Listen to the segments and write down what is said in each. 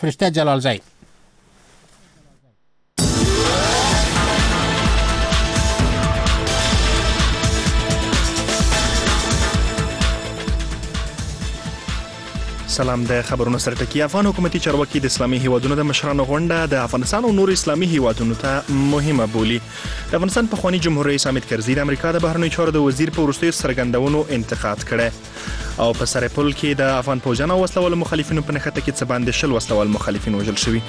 فرشته جلالزی. سلام. د خبرونو سرټکی. افغان حکومتي چارواکي د اسلامي هیوادونو د مشرانو غونډه د افغانستان او نور اسلامي هیوادونو ته مهمه بولي. د افغانستان پخوانی جمهور رئیس حامد کرزي د امریکا د بهرنیو چارو د وزیر په وروستیو څرګندونو انتقاد کړی او په سرپل کې د افغان پوځیانو او وسلوال مخالفینو په نښته کې څه باندې 10 وسلوال مخالفین وژل شوي.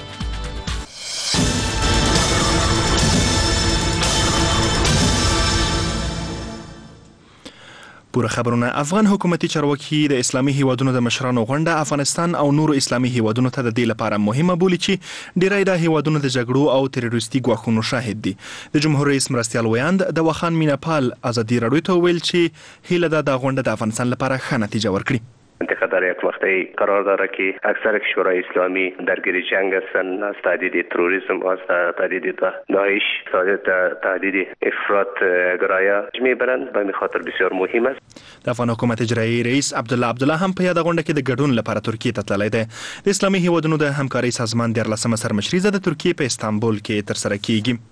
پوره خبرونه. افغان حکومتي چارواکي د اسلامي هیوادونو د مشرانو غونډه افغانستان او نورو اسلامي هیوادونو ته د دې لپاره مهمه بولي چې ډیری د هیوادونو د جګړو او تروریستي ګواښونو شاهد دي. د جمهور رئیس مرستیال ویاند د وخان میناپال ازادي راډیو ته ویل چې هیله ده د غونډه د افغانستان لپاره ښه نتیجه ورکړي. منطقه در یک مقطعی قرار داره که اکثر کشورهای اسلامی درگیر جنگ هستند، از تهدید تروریسم، از تهدید داعش، تهدید افراط گرایه میبرند. به این خاطر بسیار مهم است. د افغان حکومت اجرایی رئیس عبدالله هم په یاد غونډه کې د ګډون لپاره ترکیه ته تللی دی. د اسلامي هیوادونو د همکارۍ سازمان 14 سرمشري د ترکیه په استانبول کې ترسره کیږي.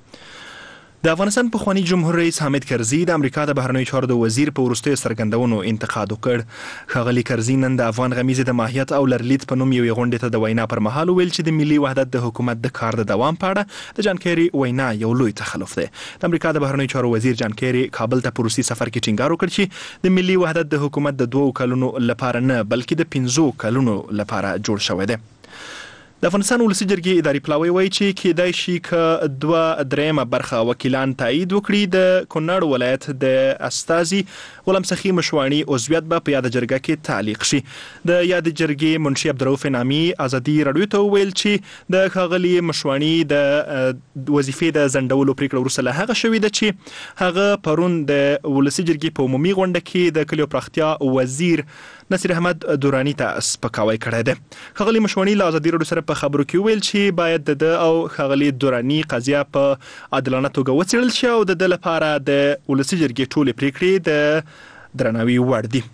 د افغانستان پخوانی جمهور رئیس حامد کرزي د امریکا د بهرنیو چارو د وزیر په وروستیو څرګندونو انتقاد وکړ. ښاغلي کرزي نن د افغان غمیزې د ماهیت او لرلید په نوم یوې غونډې ته د وینا پر مهال ویل چې د ملي وحدت د حکومت د کار د دوام په اړه د جان کیري وینا یو لوی تخلف دی. د امریکا د بهرنیو چارو وزیر جان کیري کابل ته په روسي سفر کې ټینګار وکړ چې د ملي وحدت د حکومت د 2 کلونو لپاره نه بلکې د 5 کلونو لپاره جوړ شوی دی. د افغانستان ولسی جرګې اداري پلاوی وایي چې کېدای شي که 2/3 برخه وکیلان تایید وکړي د کونړ ولایت د استازي غلام سخي مشوانی عضویت به په یاد جرګه کې تعلیق شي. د یاد جرګې منشي عبدالرؤف نامي ازادي راډیو ته ویل چې د ښاغلي مشوانی د وظیفې د ځنډولو پریکړه وروسته له هغه شوې ده چې هغه پرون د ولسی جرګې په عمومي غونډه کې د کلیو پراختیا وزیر نصیر احمد دورانی ته سپکاوی کړی دی. ښاغلي مشوانی له ازادي راډیو سره په خبرو کې ویل چې باید د او ښاغلي دورانی قضیه په عادلانه توګه وڅېړل شي او د لپاره د ولسی جرګې ټولې پریکړې د درناوي وړ دي.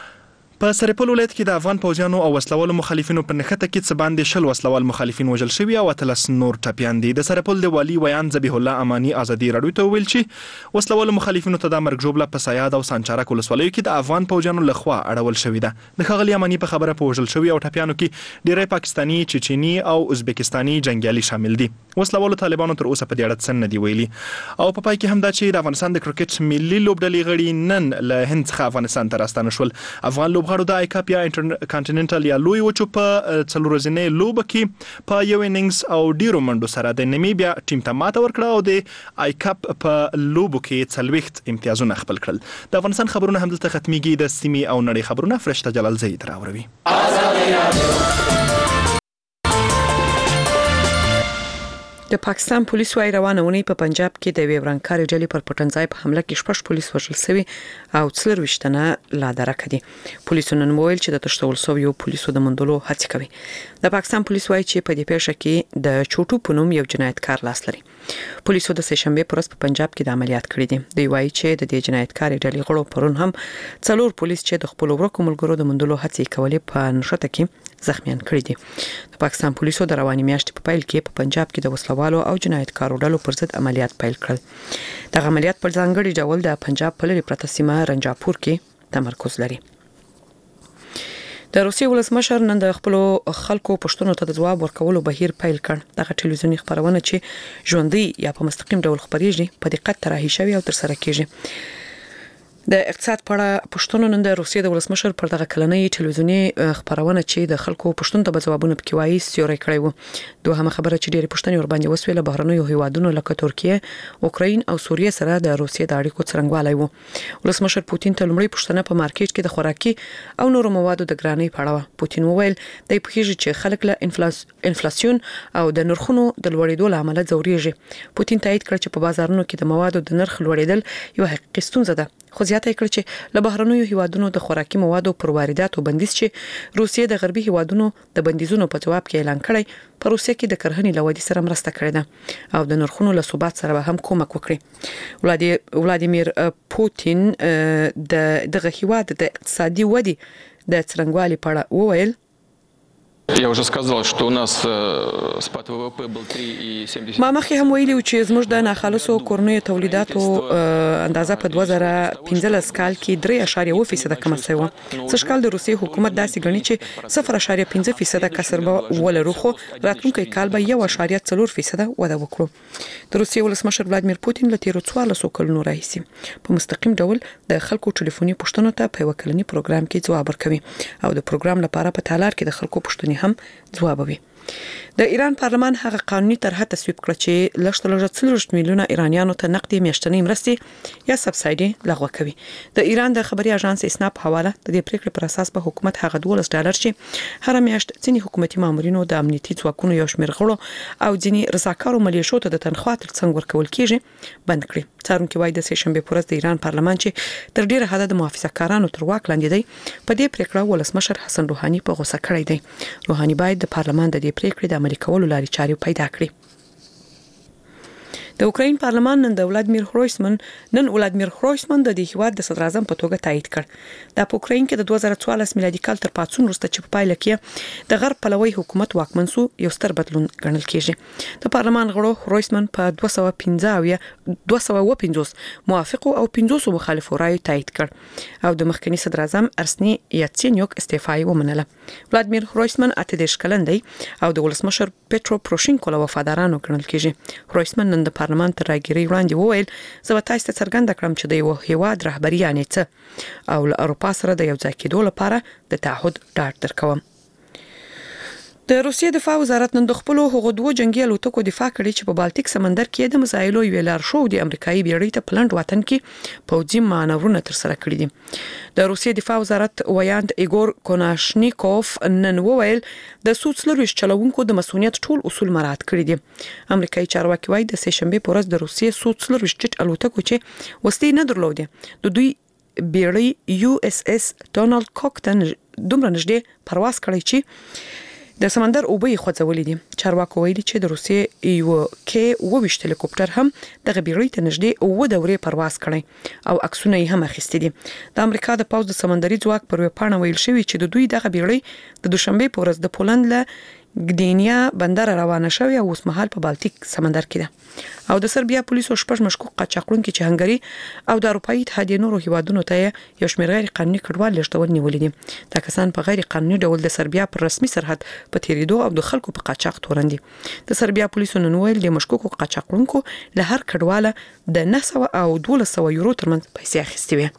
په سرپل ولایت کې د افغان پوځیانو او وسلوالو مخالفینو په نښته کې څه باندې 10 وسلوال مخالفین وژل شوي او 13 نور ټپیان دي. د سرپل د والي ویان ذبیح الله امانی ازادي راډیو ته ویل چې وسلوالو مخالفینو ته د مرګ ژوبله په سیاد او سانچارک ولسوالیو کې د افغان پوځیانو لخوا اړول شوې ده. د ښاغلي امانی په خبره په وژل شوي او ټپیانو کې ډیری پاکستاني، چچني او ازبکستاني جنگیالي شامل دي. وسلوالو طالبانو تر اوسه په دې اړه څه نه دی ویلي. او په پای کې هم دا چې د افغانستان د کرکټ ملي لوبډلې غړي نن له هند څخه افغانستان ته راستانه شول. افغان لوبغاړو د آیکاپ یا کانټیننټل یا لوی وچو په 4 ورځې لوبه کې په یو اننګز او ډیرو منډو سره د نمیبیا ټیم ته ماته ورکړه او د آیکاپ په لوبو کې 40 امتیازونه خپل کړل. د افغانستان خبرونه همدلته ختميږي. د سیمې او نړۍ خبرونه فرشته جلالزی تراوروي. د پاکستان پولیس وايي روانه ونی په پنجاب کې د ویورانکاري ډلې پر پټنځای په حمله کې 6 پولیس وژل شوي او 24 تنه لا درک دي. پولیسو نن ویل چې د تشتول سو یو پولیسو د مندلو هڅه کوي. د پاکستان پولیس وايي چې په دې پیښه کې د چوټو پونوم یو جنایتکار لاس لري. پولیسو د سهشنبه پر ورځ په پنجاب کې د عملیات کړی دي. دوی وايي چې د دې جنایتکاري ډلې غړو پرون هم 4 پولیس چې د خپل ورکو ملګرو د مندلو هڅې کولې په نشته کې زخمیان کړی دي. د پاکستان پولیسو د رواني میاشتې په پیل کې په پنجاب کې د وسلوالو او جنایتکارو ډلو پر ضد عملیات پیل کړل. دغه عملیات په ځانګړي ډول د پنجاب په لري پرته سیمه رنجاپور کې تمرکز لري. د روسي ولسمشر نن د خپل خلکو پښتنو ته د جواب ورکولو بهیر پیل کړ. دغه ټلویزیونی خبرونه چې ژوندۍ یا په مستقیم ډول خبريږي په دقت طرحه شوی او تر سره کیږي. د اقتصاد په اړه پښتون نن د روسیې د ولسمشر پر دغه کلنۍ ټلویزیونی خبرونه چې د خلکو پښتون ته ځوابونه پکې وایي سیوري کړی وو. دوه هم خبره چې ډېری پښتني ور باندې وسویله بهرنیو هیوادونو لکه ترکیه، اوکراین او سوریه سره د روسیې د اړیکو څرنګوالی وو. ولسمشر پوتین ته لومړی پښتنه په مارکیټ کې د خوراکي او نورو موادو د ګرانۍ په اړه پوتین وویل د پخېږي چې خلک له انفلاسیون او د نرخونو د لوړېدو له امله ځوريږي. پوتین تایید کړ چې په بازارونو کې د موادو د نرخ لوړېدل یو حقیقي ستونزه ده. خو زیاته کړ چې له بهرنیو هیوادونو د خوراکي موادو پر وارداتو بندیز چې روسیې د غربي هیوادونو د بندیزونو په جواب کې اعلان کړی په روسیې کې د کرهنې لوادي سره مرسته کړې ده او د نرخونو له ثبات سره هم کومک وکړي. ولادیمیر پوتین دغه هیواد د اقتصادي ودی د څرنګوالي په اړه وویل Я уже сказал, что у нас спад ВВП был 3.70. ما مخکې هم ویلي چې زموږ د ناخالصو کورنیو تولیداتو اندازه په 2015 کال کې 3.1% کم شوی و. څه کال د روسیې حکومت داسې غني چې 0.5% کسر به ولرو، خو راتلونکي کال به 1.4% وده وکړو. د روسیې ولسمشر ولادمیر پوتین له تیرو 14 کلونو راهیسې په مستقیم ډول د خلکو ټلیفوني پوښتنو ته په وکلني پروګرام کې ځواب ورکوي او د پروګرام لپاره په تالار کې د خلکو پوښتنې هم ځوابوي. د ایران پارلمان هغه قانوني طرحه تصویب کړ چې لږ 30 میلیونه ایرانیانو ته نقدي میاشتنۍ مرستې یا سبسایډي لغوه کوي. د ایران د خبري اژانس اسنا په حواله د دې پریکړې پر اساس به حکومت هغه $12 چې هر میاشت ځینی حکومتي مامورینو د امنیتي ځواکونو یو شمېر غړو او ځینی رضاکارو ملیشو ته د تنخوا ترڅنګ ورکول کیږي بند کړي. څارونکو وایي د سهشنبه پر ورځ د ایران پارلمان چې تر ډیره حد د محافظه‌کارانو تر واک لاندې دی په دې پریکړه ولسمشر حسن روحاني په غوسه کړی دی. روحاني باید د پارلمان د دې پریکړې د عملي کولو لارې چارې پیدا کړي. د اوکراین پارلمان نن ولادمیر هرویسمن د دې هیواد د صدر اعظم په توګه تایید کړ. د اوکراین کې د 2014 میلادي کال تر پاتون وروسته چې په پایله کې د غرب پلوي حکومت واکمن سو یو ستر بدلون ګڼل کېږي. د پارلمان غړو هرویسمن په 250 موافقو او 500 مخالفو رایو تایید کړ او د مخکنی صدر اعظم ارسنی یاتسینیوک استعفای ومنله. ولادمیر هرویسمن 18 کلن دی او د ولسمشر پټرو پروشینکو له وفادارانو ګڼل کېږي. هرویسمن نن د پارلمان تر راګری وړاندې وویل زه به تاسو ته څرګنده کړم چې د یو هیواد رهبری یعنی څه او له اروپا سره د یو ځای کېدو لپاره د تعهد ډاډ درکوم. د روسیې دفاع وزارت نن د خپل هغو دوه جنگي الوتکو دفاع کړې چې په بالټیک سمندر کې د مسایلو ویلار شو د امریکایي بیړۍ ته پلند وطن کې پوځي مانورونه تر سره کړې دي. د روسیې دفاع وزارت ویاند ایګور کوناشنیکوف نن وویل د سوڅلروش چلوونکو د مسؤلیت ټول اصول مراعات کړي دي. امریکایي چارواکي وایي د سهشنبه پر ورځ د روسیې سوڅلروش جټ الوتکو چې وسلې نه درلودې د دوی بیړۍ یو اس اس ډونالد کوکټن دومره نږدې پرواز کړی چې د سمندر اوبه خوځولې دي. چارواکو ویلي چې د روسیې یو کې 22 هلیکوپټر هم د بیړۍ ته نږدې او دورې پرواز کړي او عکسونه یې هم اخیستي دي. د امریکا د پوځ د سمندري ځواک پر وپاڼه ویل شوی چې د دوی دغه بیړۍ د دوشنبه په ورځ د پولند له ګدینیا بندر روانه شوی او اوس مهال په بالټیک سمندر کې ده. او د سربیا پولیسو شپږ مشکوک قاچاقونکي چې هنګري او د اروپאי اتحادیې نورو هیوادونو ته یو شمېر غیر قانوني کډوال لېږدول نیولې دي. دا کسان په غیر قانوني ډول د سربیا پر رسمي سرحد په تیریدو او د خلکو په قاچاق تورن دي. د سربیا پولیسو نن ویل د مشکوکو قاچاقونکو له هر کډواله د 900 او 1200 یورو ترمنځ پیسې اخیستې وي.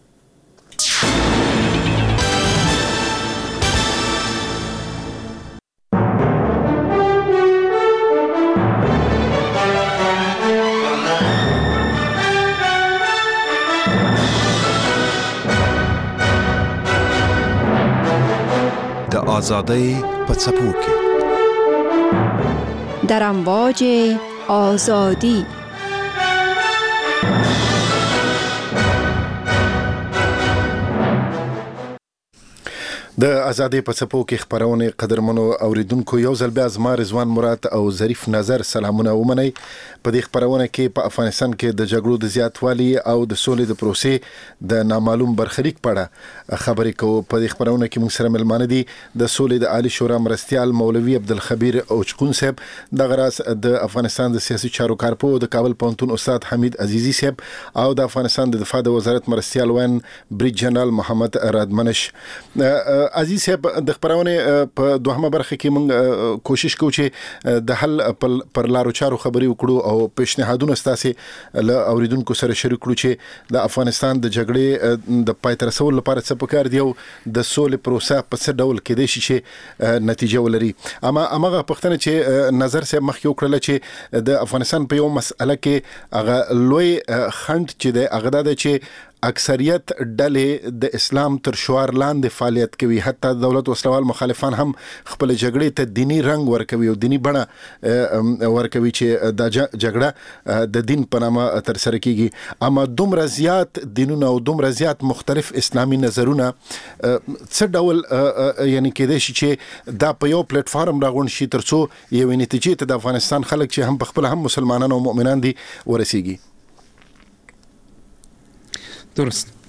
آزادی په څپو کې در امواج آزادی د ازادي په څپو کې خبرونه قدرمنو اوریدونکو یو ځل بیا زما رضوان مراد او ظریف نظر سلامونه ومني. په دې خبرونه کې په افغانستان کې د جګړو د زیاتوالي او د سولې د پروسې د نامعلوم برخلیک په اړه خبرې کوو. په دې خبرونه کې موږ سره ملمانه دي د سولې د عالی شورا مرستيال مولوي عبدالخبیر اوچکون صاحب، د غراس د افغانستان د سیاسي چارو کارپو د کابل پونتون استاد حمید عزیزی صاحب او د افغانستان د دفاع د وزارت مرستيال وین بریج جنرال محمد رادمنش. عزیز صاحب، د خبرونه په دوهمه برخه کې موږ کوشش کوو چې د حل پر لارو چارو خبرې وکړو او پیشنهادونه ستاسو له اوریدونکو سره شریک کړو چې د افغانستان د جګړې د پای ته رسولو لپاره څه پکار دی او د سولې پروسه په څه ډول کېدای شي چې نتیجه ولري. اما هغه پښتنه چې نظر صاحب مخکې وکړل چې د افغانستان په یو مسأله کې هغه لوی خند چې د هغه د چې اکثریت ډلې د اسلام تر شعار لاندې فعالیت کوي، حتی دولت وسلوال مخالفان هم خپل جګړې ته دینی رنگ ورکوي او دینی بڼه ورکوي چې د جګړه د دین په نامه تر سره کیږي. اما دومره زیات دینونه او دومره زیات مختلف اسلامي نظرونه څه ډول یعنی کېدای شي چې دا په یو پلیټ فارم راغون شي ترڅو یو نتیجې ته د افغانستان خلک چې هم په خپل هم مسلمانان او مؤمنان دي ورسیږي؟ درست.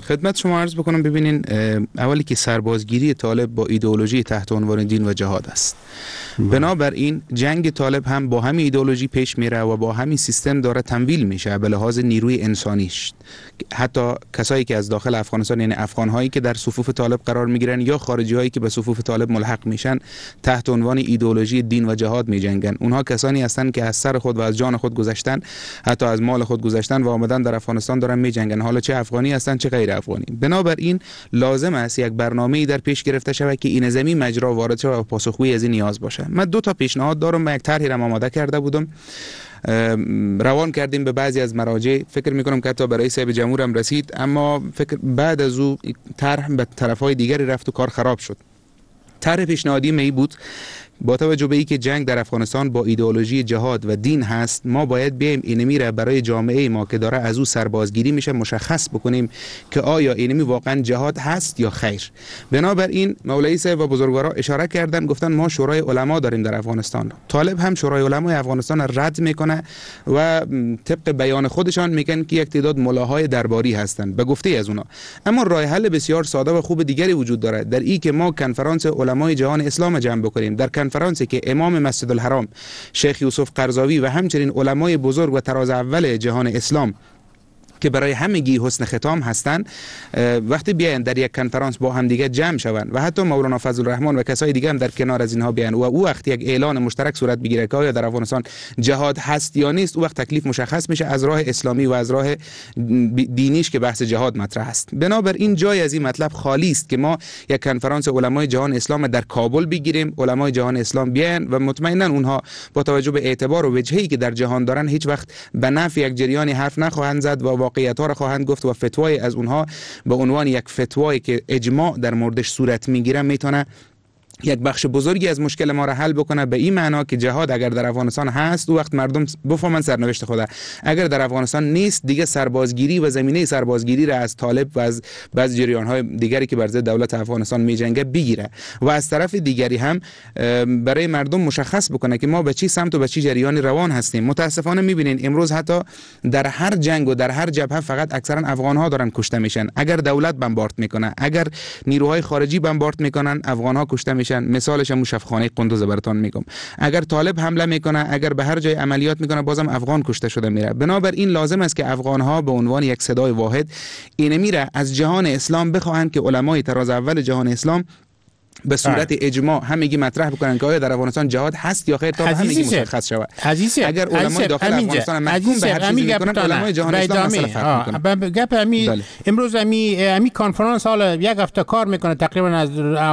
خدمت شما عرض بکنم. ببینین اولی که سربازگیری طالب با ایدئولوژی تحت عنوان دین و جهاد است. بنابراین جنگ طالب هم با همین ایدئولوژی پیش میره و با همین سیستم داره تمویل میشه به لحاظ نیروی انسانیش. حتی کسایی که از داخل افغانستان، یعنی افغان‌هایی که در صفوف طالب قرار میگیرن یا خارجی‌هایی که به صفوف طالب ملحق میشن، تحت عنوان ایدئولوژی دین و جهاد میجنگن. اونها کسانی هستند که از سر خود و از جان خود گذشتن، حتی از مال خود گذشتن و آمدن در افغانستان دارن میجنگن، حالا چه افغانی هستن چه غیر افغانی. بنابراین لازم است یک برنامه‌ای در پیش گرفته شود که این زمین مجرا وارد شود و پاسخگوی از این نیاز باشه. من 2 تا پیشنهاد دارم و یک طرحی را آماده کرده بودم، روان کردیم به بعضی از مراجع. فکر میکنم که حتی برای صاحب جمهور هم رسید، اما فکر بعد از او طرح به طرفهای دیگری رفت و کار خراب شد. طرح پیشنهادی می بود با توجه به اینکه جنگ در افغانستان با ایدئولوژی جهاد و دین هست، ما باید بیایم اینمی را برای جامعه ما که داره از او سربازگیری میشه مشخص بکنیم که آیا اینمی واقعا جهاد هست یا خیر. بنابراین مولوی صاحب و بزرگوارا اشاره کردن، گفتن ما شورای علما داریم در افغانستان. طالب هم شورای علمای افغانستان رد میکنه و طبق بیان خودشان میگن که یک تعداد ملاهای درباری هستند به گفته از اونا. اما راه حل بسیار ساده و خوب دیگری وجود داره، در این که ما کنفرانس علمای جهان اسلام جمع بکنیم. در کنفرانسی که امام مسجد الحرام شیخ یوسف قرضاوی و همچنین علمای بزرگ و تراز اول جهان اسلام که برای همگی حسن ختام هستند، وقتی بیاین در یک کنفرانس با هم دیگه جمع شوند و حتی مولانا فضل الرحمن و کسای دیگه هم در کنار از اینها بیان و او وقت یک اعلان مشترک صورت بگیره که آیا در افغانستان جهاد هست یا نیست، او وقت تکلیف مشخص میشه از راه اسلامی و از راه دینیش که بحث جهاد مطرح است. بنابراین جای از این مطلب خالی است که ما یک کنفرانس علمای جهان اسلام در کابل بگیریم، علمای جهان اسلام بیان و مطمئنا اونها با توجه به اعتبار و وجهی که در جهان دارن هیچ وقت به نفع یک جریانی حرف نخواهند زد و واقعیت‌ها را خواهند گفت و فتوای از اونها به عنوان یک فتوایی که اجماع در موردش صورت میگیره میتونه یک بخش بزرگی از مشکل ما را حل بکنه، به این معنا که جهاد اگر در افغانستان هست، او وقت مردم بفهمن سرنوشت خدا. اگر در افغانستان نیست، دیگه سربازگیری و زمینه سربازگیری را از طالب و از بعض جریان‌های دیگری که بر ضد دولت افغانستان میجنگه بگیره و از طرف دیگری هم برای مردم مشخص بکنه که ما به چی سمت و به چی جریانی روان هستیم. متاسفانه میبینین امروز حتی در هر جنگ و در هر جبهه فقط اکثرا افغان‌ها دارن کشته میشن. اگر دولت بمبارد میکنه، اگر نیروهای خارجی بمبارد میکنن، افغان‌ها کشته میشن. مثالش هم شفاخانه قندوز براتون میگم. اگر طالب حمله میکنه، اگر به هر جای عملیات میکنه، بازم افغان کشته شده میره. بنابراین لازم است که افغان‌ها به عنوان یک صدای واحد این میره از جهان اسلام بخواهند که علمای تراز اول جهان اسلام به صورت اجماع همگی مطرح بکنن که آیا در افغانستان جهاد هست یا خیر تا همگی مشخص شود. اگر علمای داخل افغانستان محکوم به هر چیزی میکنن، علمای جهان اسلام مسئله فرق میکنن. گپ امی امروز امی کنفرانس حالا یک هفته کار میکنه تقریبا از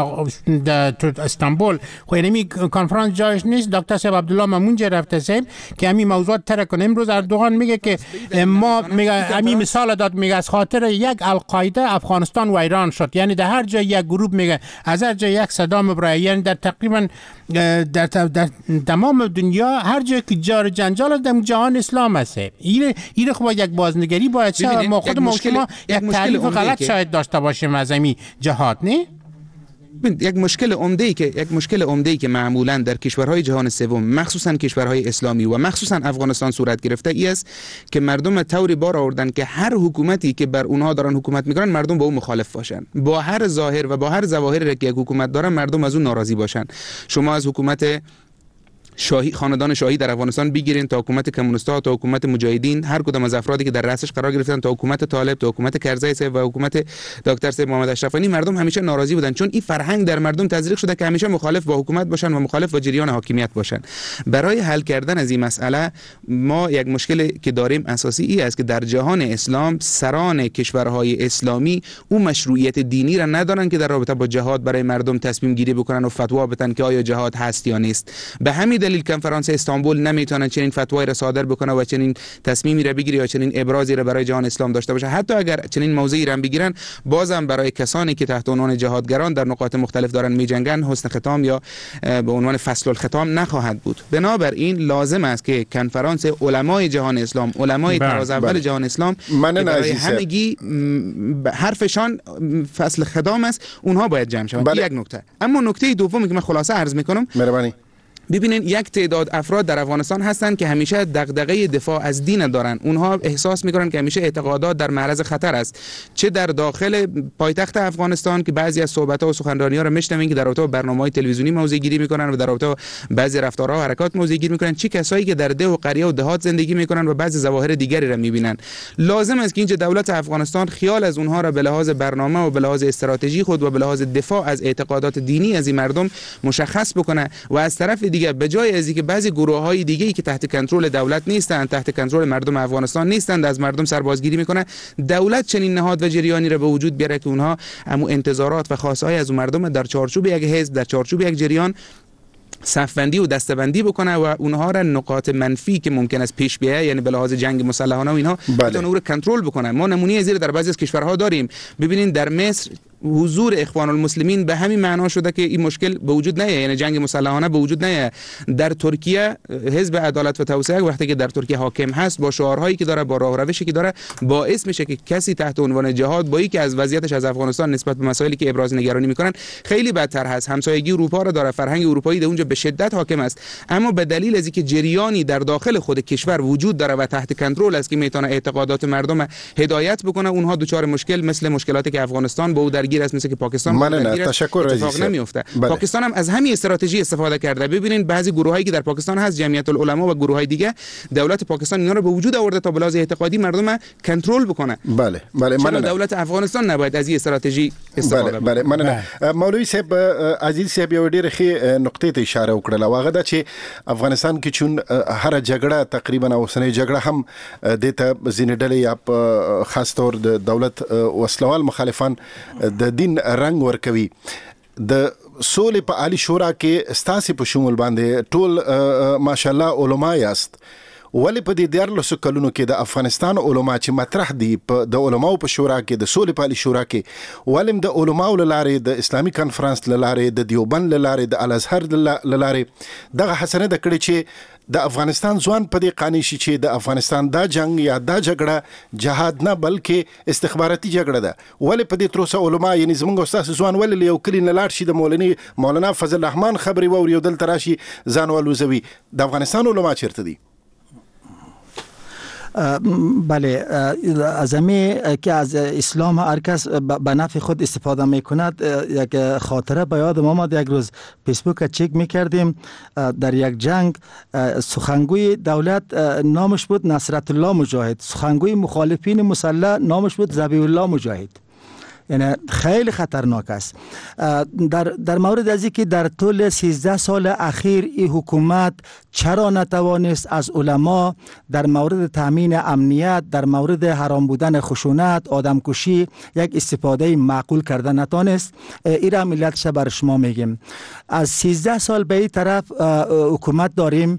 استانبول. خو امی کنفرانس جایش نیست. دکتر صاحب عبدالله مامونجا رفته صاحب که امی موضوعات ترک کنه. امروز اردوغان میگه که ما میگه امی مثال داد، میگه از خاطر یک القاعده افغانستان و ایران شد. یعنی در هر جای یک گروه میگه از هر جای یک صدا میبره. یعنی در تقریبا در تمام دنیا هر جایی که جار جنجال در جهان اسلام است. این خب یک بازنگری باید شه. ما خود شما یک تعریف غلط شاید داشته باشیم از این جهاد، نه؟ یک مشکل عمده‌ای که معمولاً در کشورهای جهان سوم، مخصوصاً کشورهای اسلامی و مخصوصاً افغانستان صورت گرفته ای است که مردم طوری بار آوردن که هر حکومتی که بر اونها دارن حکومت میکنن مردم با اون مخالف باشن، با هر ظاهر و با هر ظواهری که یک حکومت دارن مردم از اون ناراضی باشن. شما از حکومت شاهی، خاندان شاهی در افغانستان بگیرین تا حکومت کمونیست‌ها، تا حکومت مجاهدین، هر کدام از افرادی که در رأسش قرار گرفتن، تا حکومت طالب، تا حکومت کرزی صاحب و حکومت دکتر صاحب محمد اشرف غنی، مردم همیشه ناراضی بودن، چون این فرهنگ در مردم تزریق شده که همیشه مخالف با حکومت باشن و مخالف با جریان حاکمیت باشن. برای حل کردن از این مسئله ما یک مشکل که داریم اساسی ای است که در جهان اسلام سران کشورهای اسلامی اون مشروعیت دینی را ندارن که در رابطه با جهاد برای مردم تصمیم گیری بکنن و فتوا بدن که آیا جهاد هست یا نیست. به همین دلیل کنفرانس استانبول نمیتونه چنین فتوایی را صادر بکنه و چنین تصمیمی را بگیره یا چنین ابرازی را برای جهان اسلام داشته باشه. حتی اگر چنین موضعی را بگیرن، بازم برای کسانی که تحت عنوان جهادگران در نقاط مختلف دارن میجنگن حسن ختام یا به عنوان فصل الختام نخواهد بود. بنابراین لازم است که کنفرانس علمای جهان اسلام، علمای تراز اول جهان اسلام، برای همگی حرفشان فصل ختام است، اونها باید جمع شوند. یک نکته. اما نکته دومی که من خلاصه عرض میکنم، مهربانی ببینین یک تعداد افراد در افغانستان هستند که همیشه دغدغه دفاع از دین دارن. اونها احساس میکنن که همیشه اعتقادات در معرض خطر است، چه در داخل پایتخت افغانستان که بعضی از صحبت‌ها و سخنرانی‌ها رو میشنوین که در رابطه با برنامه‌های تلویزیونی موضع گیری میکنن و در رابطه با بعضی رفتارها و حرکات موضع گیری میکنن، چه کسایی که در ده و قریه و دهات زندگی میکنن و بعضی ظواهر دیگری را میبینن. لازم است که اینجا دولت افغانستان خیال از اونها را به لحاظ برنامه و به لحاظ استراتژی خود و به لحاظ دفاع از اعتقادات دینی از این مردم مشخص بکنه و از طرف دیگه به جای از اینکه بعضی گروه‌های دیگه‌ای که تحت کنترل دولت نیستند، تحت کنترل مردم افغانستان نیستند، از مردم سربازگیری میکنه، دولت چنین نهاد و جریانی را به وجود بیاره که اونها همو انتظارات و خواستهای از مردم در چارچوب یک حزب، در چارچوب یک جریان صفبندی و دستبندی بکنه و اونها را نقاط منفی که ممکن است پیش بیاید، یعنی به لحاظ جنگ مسلحانه و اینها بتونه او را کنترل بکنه. ما نمونه زیر در بعضی از کشورها داریم. ببینید در مصر حضور اخوان المسلمین به همین معنا شده که این مشکل به وجود نیاد، یعنی جنگ مسلحانه به وجود نیاد. در ترکیه حزب عدالت و توسعه وقتی که در ترکیه حاکم هست، با شعارهایی که داره، با راه و روشی که داره، باعث میشه که کسی تحت عنوان جهاد با اینکه از وضعیتش از افغانستان نسبت به مسائلی که ابراز نگرانی میکنن خیلی بدتر هست، همسایگی اروپا را داره، فرهنگ اروپایی در اونجا به شدت حاکم است، اما به دلیل از اینکه جریانی در داخل خود کشور وجود داره و تحت کنترل است که میتونه اعتقادات مردم هدایت بکنه، اونها دچار مشکل مثل مشکلاتی که افغانستان با او درگیر است، مثل که پاکستان اتفاق نمیفته. پاکستان هم از همین استراتژی استفاده کرده. ببینید بعضی گروهایی که در پاکستان هست، جمعیت العلما و گروهای دیگه، دولت پاکستان اینا رو به وجود آورده تا به لحاظ اعتقادی مردم کنترل بکنه. بله من دولت افغانستان نباید از این استراتژی استفاده بله من مولوی صاحب عزیز صاحب یو ډیره ښه نقطې ته اشاره وکړه، واغه دا چې افغانستان کې چون هر جګړه تقریبا اوسنۍ جګړه هم د ته ځینې ډلې یا خاص طور د دولت وسلوال مخالفان د دین رنگ ورکوي. د سولې په عالی شورا کې ستاسې په شمول باندې ټول ماشاءالله علما یاست، ولی په دې 14 کلونو کې د افغانستان علما چې مطرح دي په د علماو په شورا کې، د سولې په عالی شورا کې، ولیم د علماو لاره، د اسلامي کانفرنس لاره، د دیوبند لاره، د الازهر لاره دغه حسنه د کړي چې د افغانستان ځوان په دې قانع شي چې د افغانستان دا جنگ یا دا جګړه جهاد نه بلکې استخباراتي جګړه ده. ولې په دې تروسه علما یعنی زمونږ استاد ځوان ولې یو کلی نه لاړ شي د مولانا فضل الرحمن خبري ووري یو دل تراشي ځان ولوزوي؟ د افغانستان علما چیرته دي؟ بله، از همه که از اسلام هر کس به نفع خود استفاده میکند، یک خاطره به یاد ما آمد. یک روز فیسبوک چک میکردیم، در یک جنگ سخنگوی دولت نامش بود نصرت الله مجاهد، سخنگوی مخالفین مسلح نامش بود ذبیح الله مجاهد. یعنی خیلی خطرناک است. در مورد از اینکه در طول 13 سال اخیر این حکومت چرا نتوانست از علما در مورد تامین امنیت، در مورد حرام بودن خشونت، آدمکشی یک استفاده معقول کرده نتوانست، این را ملتش بر شما میگیم. از 13 سال به این طرف حکومت داریم.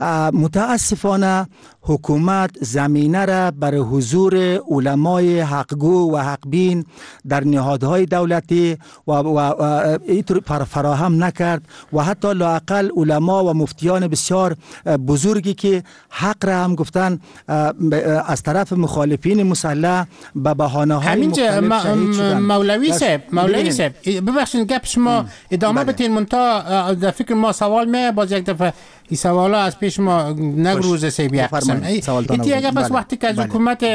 متاسفانه حکومت زمینه را برای حضور علمای حقگو و حقبین در نهادهای دولتی و اینطور فراهم نکرد و حتی لااقل علما و مفتیان بسیار بزرگی که حق را هم گفتن از طرف مخالفین مسلح به بهانه‌های مختلف شهید شدن. مولوی صاحب ببخشید گپ شما ادامه بدین، منتها در فکر ما سوال می باز یک دفعه این سوالا از پیش ما نگروزه سیبی قسم ایتی اگر پس وقتی که از حکومت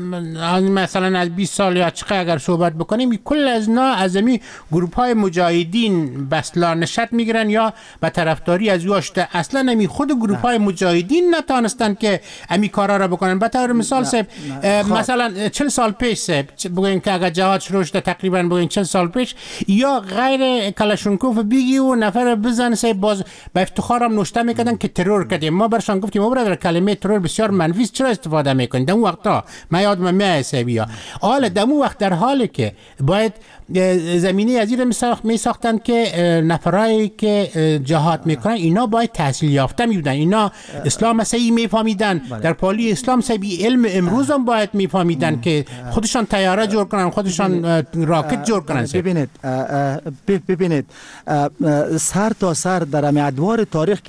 مثلا از 20 سال یا چقدر اگر صحبت بکنیم، کل از نا از امی گروپ های مجاهدین بسلا نشد میگیرن یا به طرفداری از یاشته، اصلا نمی خود گروپ های مجاهدین نتانستن که امی کارا را بکنن. به طور مثال صاحب مثلا 40 سال پیش صاحب بگوین که اگر جهاد شروع شده تقریبا بگوین 40 سال پیش یا غیر کلاشونکوف بگی و نفر بزن صاحب باز به افتخارم نوشته میکردن که ترور کردیم. ما برشان گفتیم ما برادر کلمه ترور بسیار منفی، چرا استفاده میکنید؟ در اون وقتا من یادم میاد حسابیا حالا در اون وقت در حالی که باید زمینه از این می ساختن که نفرایی که جهاد میکنن اینا باید تحصیل یافته می بودن، اینا اسلام صحیح میفهمیدن، در پالی اسلام صحیح علم امروز هم باید میفهمیدن که خودشان طیاره جور کنن، خودشان راکت جور کنن. ببینید سر تا سر در ادوار تاریخ که ما مطالعه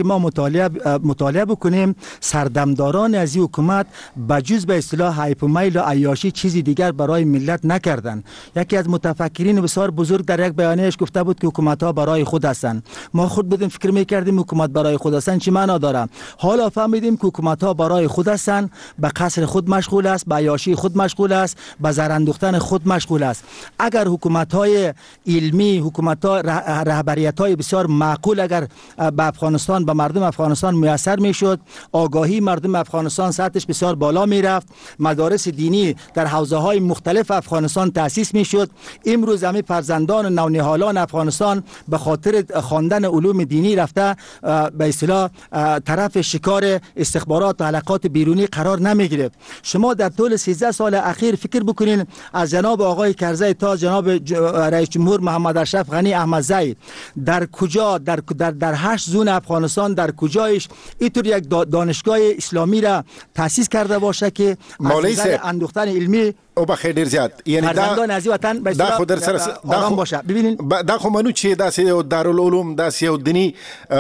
مطالعه بکنیم سردمداران از این حکومت بجز به اصطلاح هایپ و میل و عیاشی چیزی دیگر برای ملت نکردن. یکی از متفکرین بسیار بزرگ در یک بیانیه‌اش گفته بود که حکومت ها برای خود هستند. ما خود بودیم فکر می‌کردیم حکومت برای خود هستند چی معنا داره؟ حالا فهمیدیم که حکومت ها برای خود هستند، به قصر خود مشغول است، به عیاشی خود مشغول است، به زر اندوختن خود مشغول است. اگر حکومت های علمی، حکومت ها رهبریت های بسیار معقول اگر به افغانستان، به مردم افغانستان میسر میشد، آگاهی مردم افغانستان سطحش بسیار بالا میرفت، مدارس دینی در حوزه های مختلف افغانستان تأسیس میشد، امروز همه فرزندان و نونهالان افغانستان به خاطر خواندن علوم دینی رفته به اصطلاح طرف شکار استخبارات و حلقات بیرونی قرار نمیگیره. شما در طول 13 سال اخیر فکر بکنین از جناب آقای کرزی تا جناب رئیس جمهور محمد اشرف غنی احمدزی در کجا در 8 زون افغانستان در کجایش اینطور یک دانشگاه اسلامی را تأسیس کرده باشه که از اندوختن علمی او بخیر ډیر زیات یعنی دا خو در سره آرام باشه. ببینین دا خو منو چې دا سه دارالعلوم دا سه دینی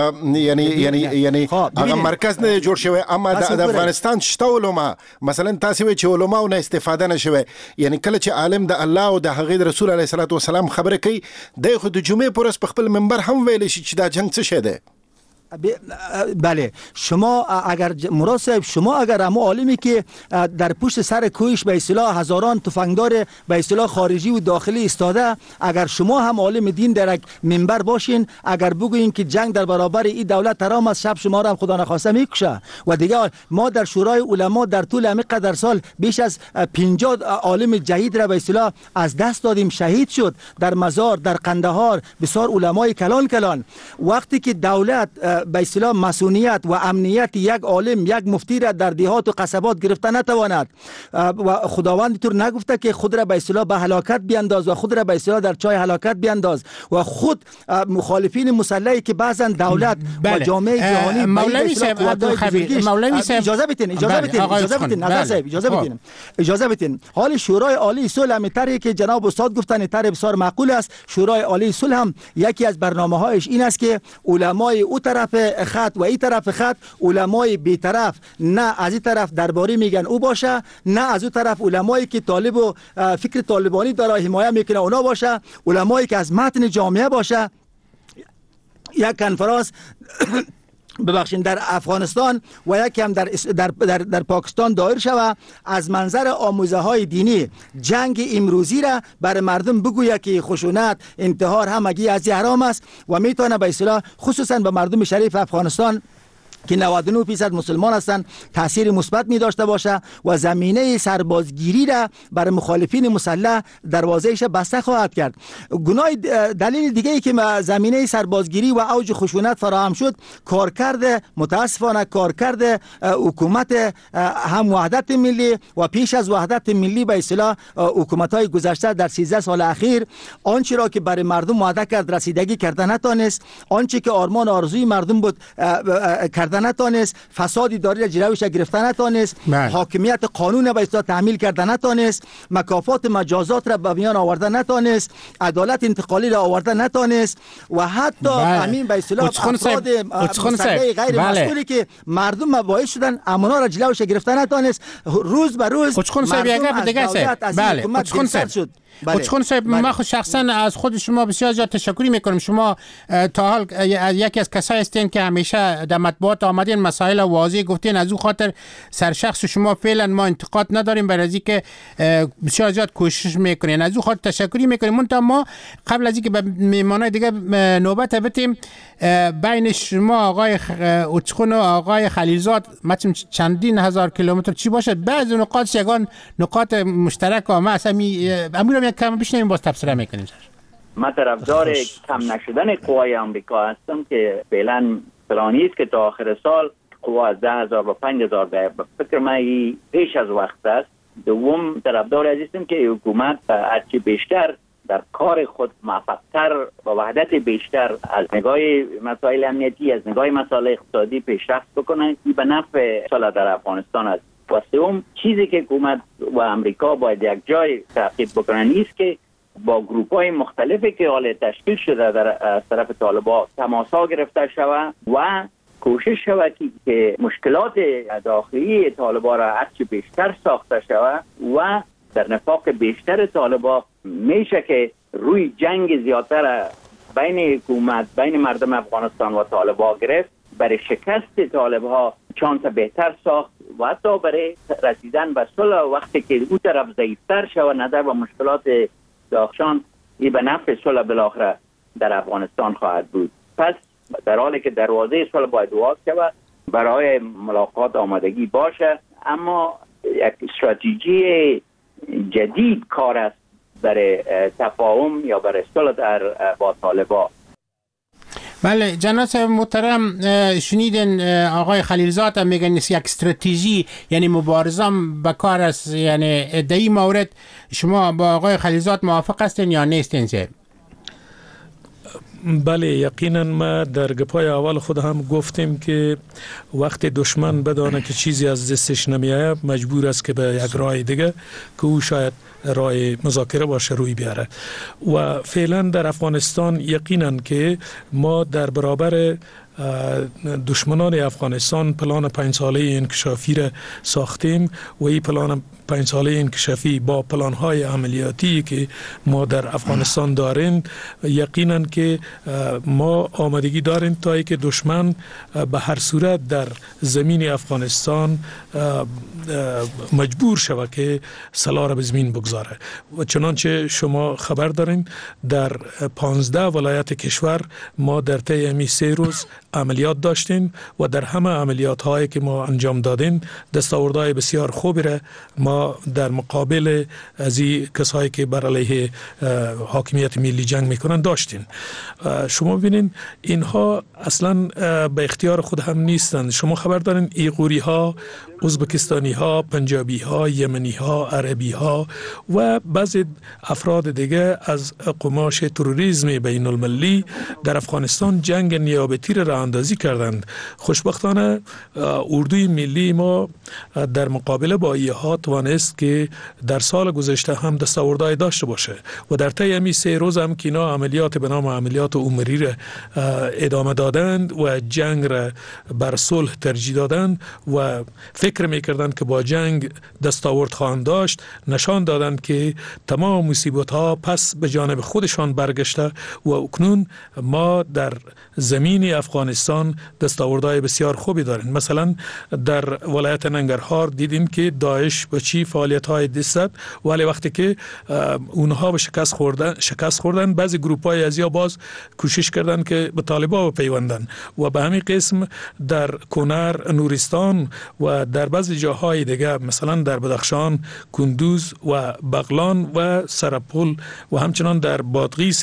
یعنی هغه مرکز نه جوړ شوی اما د افغانستان شته علما مثلا تاسو چې علما نه استفاده نشوي یعنی کله چې عالم د الله او د هغه رسول علیه الصلاه والسلام خبره کوي د خو د جمعې پر په خپل منبر هم ویل شي چې دا جنگ څه شه ده. بله شما اگر مراد صاحب شما اگر هم عالمی که در پشت سر کویش به اصطلاح هزاران تفنگدار به اصطلاح خارجی و داخلی ایستاده، اگر شما هم عالم دین در یک منبر باشین اگر بگوین که جنگ در برابر این دولت حرام است، شب شما را هم خدا نخواسته میکشه. و دیگه ما در شورای علما در طول همین قدر سال بیش از 50 عالم جدید را به اصطلاح از دست دادیم، شهید شد در مزار، در قندهار بسیار علمای کلان. وقتی که دولت به اصطلاح مسئولیت و امنیت یک عالم یک مفتی را در دیهات و قصبات گرفته نتواند و خداوند طور نگفته که خود را به اصطلاح به هلاکت بیانداز و خود را به اصطلاح در چای هلاکت بیانداز و خود مخالفین مسلحی که بعضا دولت و جامعه جهانی مولوی صاحب اجازه بدین حال شورای عالی صلح میتره که جناب استاد گفتن تر بسیار معقول است. شورای عالی صلح هم یکی از برنامه‌هایش این است که علمای او طرف خط و این طرف خط علمای بی‌طرف نه از این طرف درباری میگن او باشه، نه از اون طرف علمایی که طالب و فکر طالبانی داره حمایت میکنه اونا باشه، علمایی که از متن جامعه باشه. یک کنفرانس ببخشید در افغانستان و یکی هم در پاکستان دایر شود از منظر آموزه های دینی جنگ امروزی را برای مردم بگوید که خشونت انتحار همگی از حرام است و میتونه به اصطلاح خصوصا به مردم شریف افغانستان که 99% مسلمان هستند تاثیر مثبت می داشته باشه و زمینه سربازگیری را برای مخالفین مسلح دروازه‌اش بسته خواهد کرد. دلیل دیگه ای که زمینه سربازگیری و اوج خشونت فراهم شد متاسفانه کارکرد حکومت هم وحدت ملی و پیش از وحدت ملی به اصطلاح حکومت‌های گذشته در 13 سال اخیر آنچه را که برای مردم وعده کرد رسیدگی کرده نتانست، آنچه که آرمان آرزوی مردم بود کرده نتانست، فساد اداری را جلوش گرفته نتانست، حاکمیت قانون به اصطلاح تحمیل کرده نتانست، مکافات مجازات را به میان آورده نتانست، عدالت انتقالی را آورده نتانست و حتی همین به اصطلاح افراد غیر مسئولی که مردم باعث شدن امنا را جلوش گرفته نتانست. روز به روز مردم از دولت از حکومت گرفتار شد. خودشون صاحب ما خود شخصا از خود شما بسیار زیاد تشکری میکنم. شما تا حال یکی از کسایی هستین که همیشه در مطبوعات آمدین مسائل واضح گفتین، از او خاطر سرشخص شما فعلا ما انتقاد نداریم برای از اینکه بسیار زیاد کوشش میکنین، از او خاطر تشکری میکنیم. منتها ما قبل از اینکه به میهمانای دیگه نوبت بدیم بین شما آقای اوچخون و آقای خلیلزاد مثلا چندین هزار کیلومتر چی باشه، بعضی نقاط یگان نقاط مشترک ما است. امروز یک کم بشنویم باز تبصره میکنیم. من طرفدار کم نشدن قوای آمریکا هستم که فعلا پلانی است که تا آخر سال قوا از 10,000 و 5,000 به فکر من پیش از وقت است. دوم طرفدار هستم که حکومت هرچی بیشتر در کار خود موفق‌تر و وحدت بیشتر از نگاه مسائل امنیتی، از نگاه مسائل اقتصادی پیشرفت بکنن که به نفع سال در افغانستان است. و سوم چیزی که حکومت و امریکا باید یک جای تعقیب بکنن نیست که با گروپ‌های مختلفی که حال تشکیل شده از طرف طالبان تماسا گرفته شود و کوشش شود که مشکلات داخلی طالبان را هرچی بیشتر ساخته شود و در نفاق بیشتر طالبان میشه که روی جنگ زیادتر بین حکومت بین مردم افغانستان و طالبان گرفت، برای شکست طالبان چانس بهتر ساخت و حتی برای رسیدن به صلح وقتی که اون طرف ضعیفتر شود نظر و مشکلات داخشان ای به نفع صلح بالاخره در افغانستان خواهد بود. پس در حالی که دروازه صلح باید باز شود، برای ملاقات آمادگی باشه، اما یک استراتژی جدید کار است برای تفاهم یا برای صلح با طالبان. بله جناب محترم، شنیدن آقای خلیلزاد هم میگن یک استراتژی یعنی مبارزه به کار است، یعنی در این مورد شما با آقای خلیلزاد موافق هستین یا نیستین؟ بله یقینا ما در گپای اول خود هم گفتیم که وقت دشمن بدانه که چیزی از دستش نمیآید مجبور است که به یک راه دیگه که او شاید راه مذاکره باشه روی بیاره و فعلا در افغانستان یقینا که ما در برابر دشمنان افغانستان پلان 5 ساله انکشافی را ساختیم و این پلان 5 ساله انکشافی با پلان‌های عملیاتی که ما در افغانستان داریم یقینا که ما آمادگی داریم تا اینکه دشمن به هر صورت در زمین افغانستان مجبور شود که سلاح را به زمین بگذاره و چنانچه شما خبر دارین در 15 ولایت کشور ما در طی همی 3 روز عملیات داشتیم و در همه عملیات هایی که ما انجام دادیم دستاوردهای بسیار خوبی را ما در مقابل از این کسایی که بر علیه حاکمیت ملی جنگ میکنن داشتیم. شما ببینین اینها اصلا به اختیار خود هم نیستند. شما خبر دارین ایغوری ها، ازبکستانی ها، پنجابی ها، یمنی ها، عربی ها و بعضی افراد دیگه از قماش تروریسم بین المللی در افغانستان جنگ نیابتی را اندازی کردند. خوشبختانه اردوی ملی ما در مقابله با ایها توانست که در سال گذشته هم دستاوردهای داشته باشه و در طی همی 3 روز هم که اینا عملیات به نام عملیات عمری را ادامه دادند و جنگ را بر صلح ترجیح دادند و فکر میکردند که با جنگ دستاورد خواهند داشت، نشان دادند که تمام مصیبت ها پس به جانب خودشان برگشته و اکنون ما در زمین افغانستان دستاوردهای بسیار خوبی داریم. مثلا در ولایت ننگرهار دیدیم که داعش به چی فعالیت های دست زد، ولی وقتی که اونها به شکست خوردن بعضی گروپ های ازیا باز کوشش کردن که به طالبان بپیوندن و به همین قسم در کنر، نورستان و در بعضی جاهای دیگه مثلا در بدخشان، کندوز و بغلان و سرپل و همچنان در بادغیس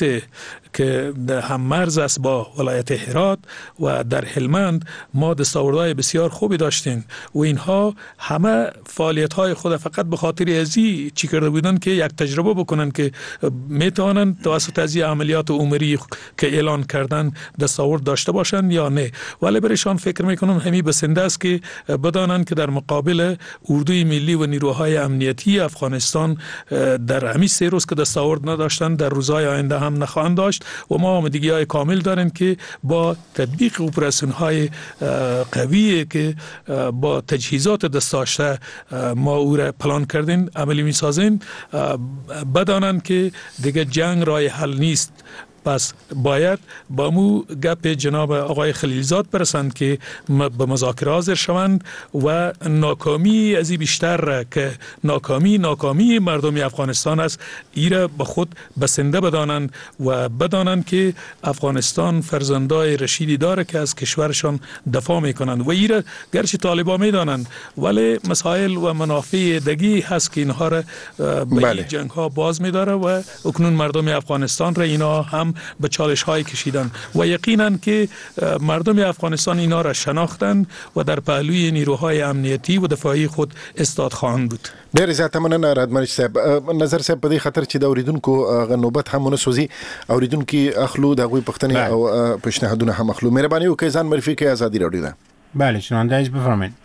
که هم مرز است با ولایت هرات و در هلمند ما دستاوردهای بسیار خوبی داشتیم و اینها همه فعالیت های خود فقط به خاطر ازی چی کرده بودن که یک تجربه بکنن که میتوانند توسط از عملیات عمری که اعلان کردن دستاورد داشته باشند یا نه، ولی برایشان فکر میکنم همین بسنده است که بدانند که در مقابل اردوی ملی و نیروهای امنیتی افغانستان در همین 3 روز که دستاورد نداشتند در روزهای آینده هم نخواهند داشت و ما آمادگی های کامل داریم که با تطبیق اپراسیون های قوی که با تجهیزات دستاشته ما او را پلان کردیم عملی می سازیم بدانند که دیگه جنگ راه حل نیست. پس باید با مو گپ جناب آقای خلیلزاد برسند که به مذاکره حاضر شوند و ناکامی از این بیشتر که ناکامی مردم افغانستان است ایره به خود بسنده بدانند و بدانند که افغانستان فرزندای رشیدی داره که از کشورشان دفاع میکنند و ایره گرچه طالبان میدانند ولی مسائل و منافع دگی هست که اینها را به این جنگ ها باز میداره و اکنون مردم افغانستان را اینا هم به چالش های کشیدن و یقینا که مردم افغانستان اینا را شناختند و در پهلوی نیروهای امنیتی و دفاعی خود استاد خواهند بود. ډیر زیاته مننه رادمنش صاحب. نظر صاحب په دې خاطر چې د اوریدونکو نوبت هم ونسوځي اوریدونکو اخلو د غوي پښتنې او پیشنهادونه هم اخلو. مهرباني وکړئ ځان معرفي کړئ. آزادي رادیو ده. بله شنونده از بفرمایید.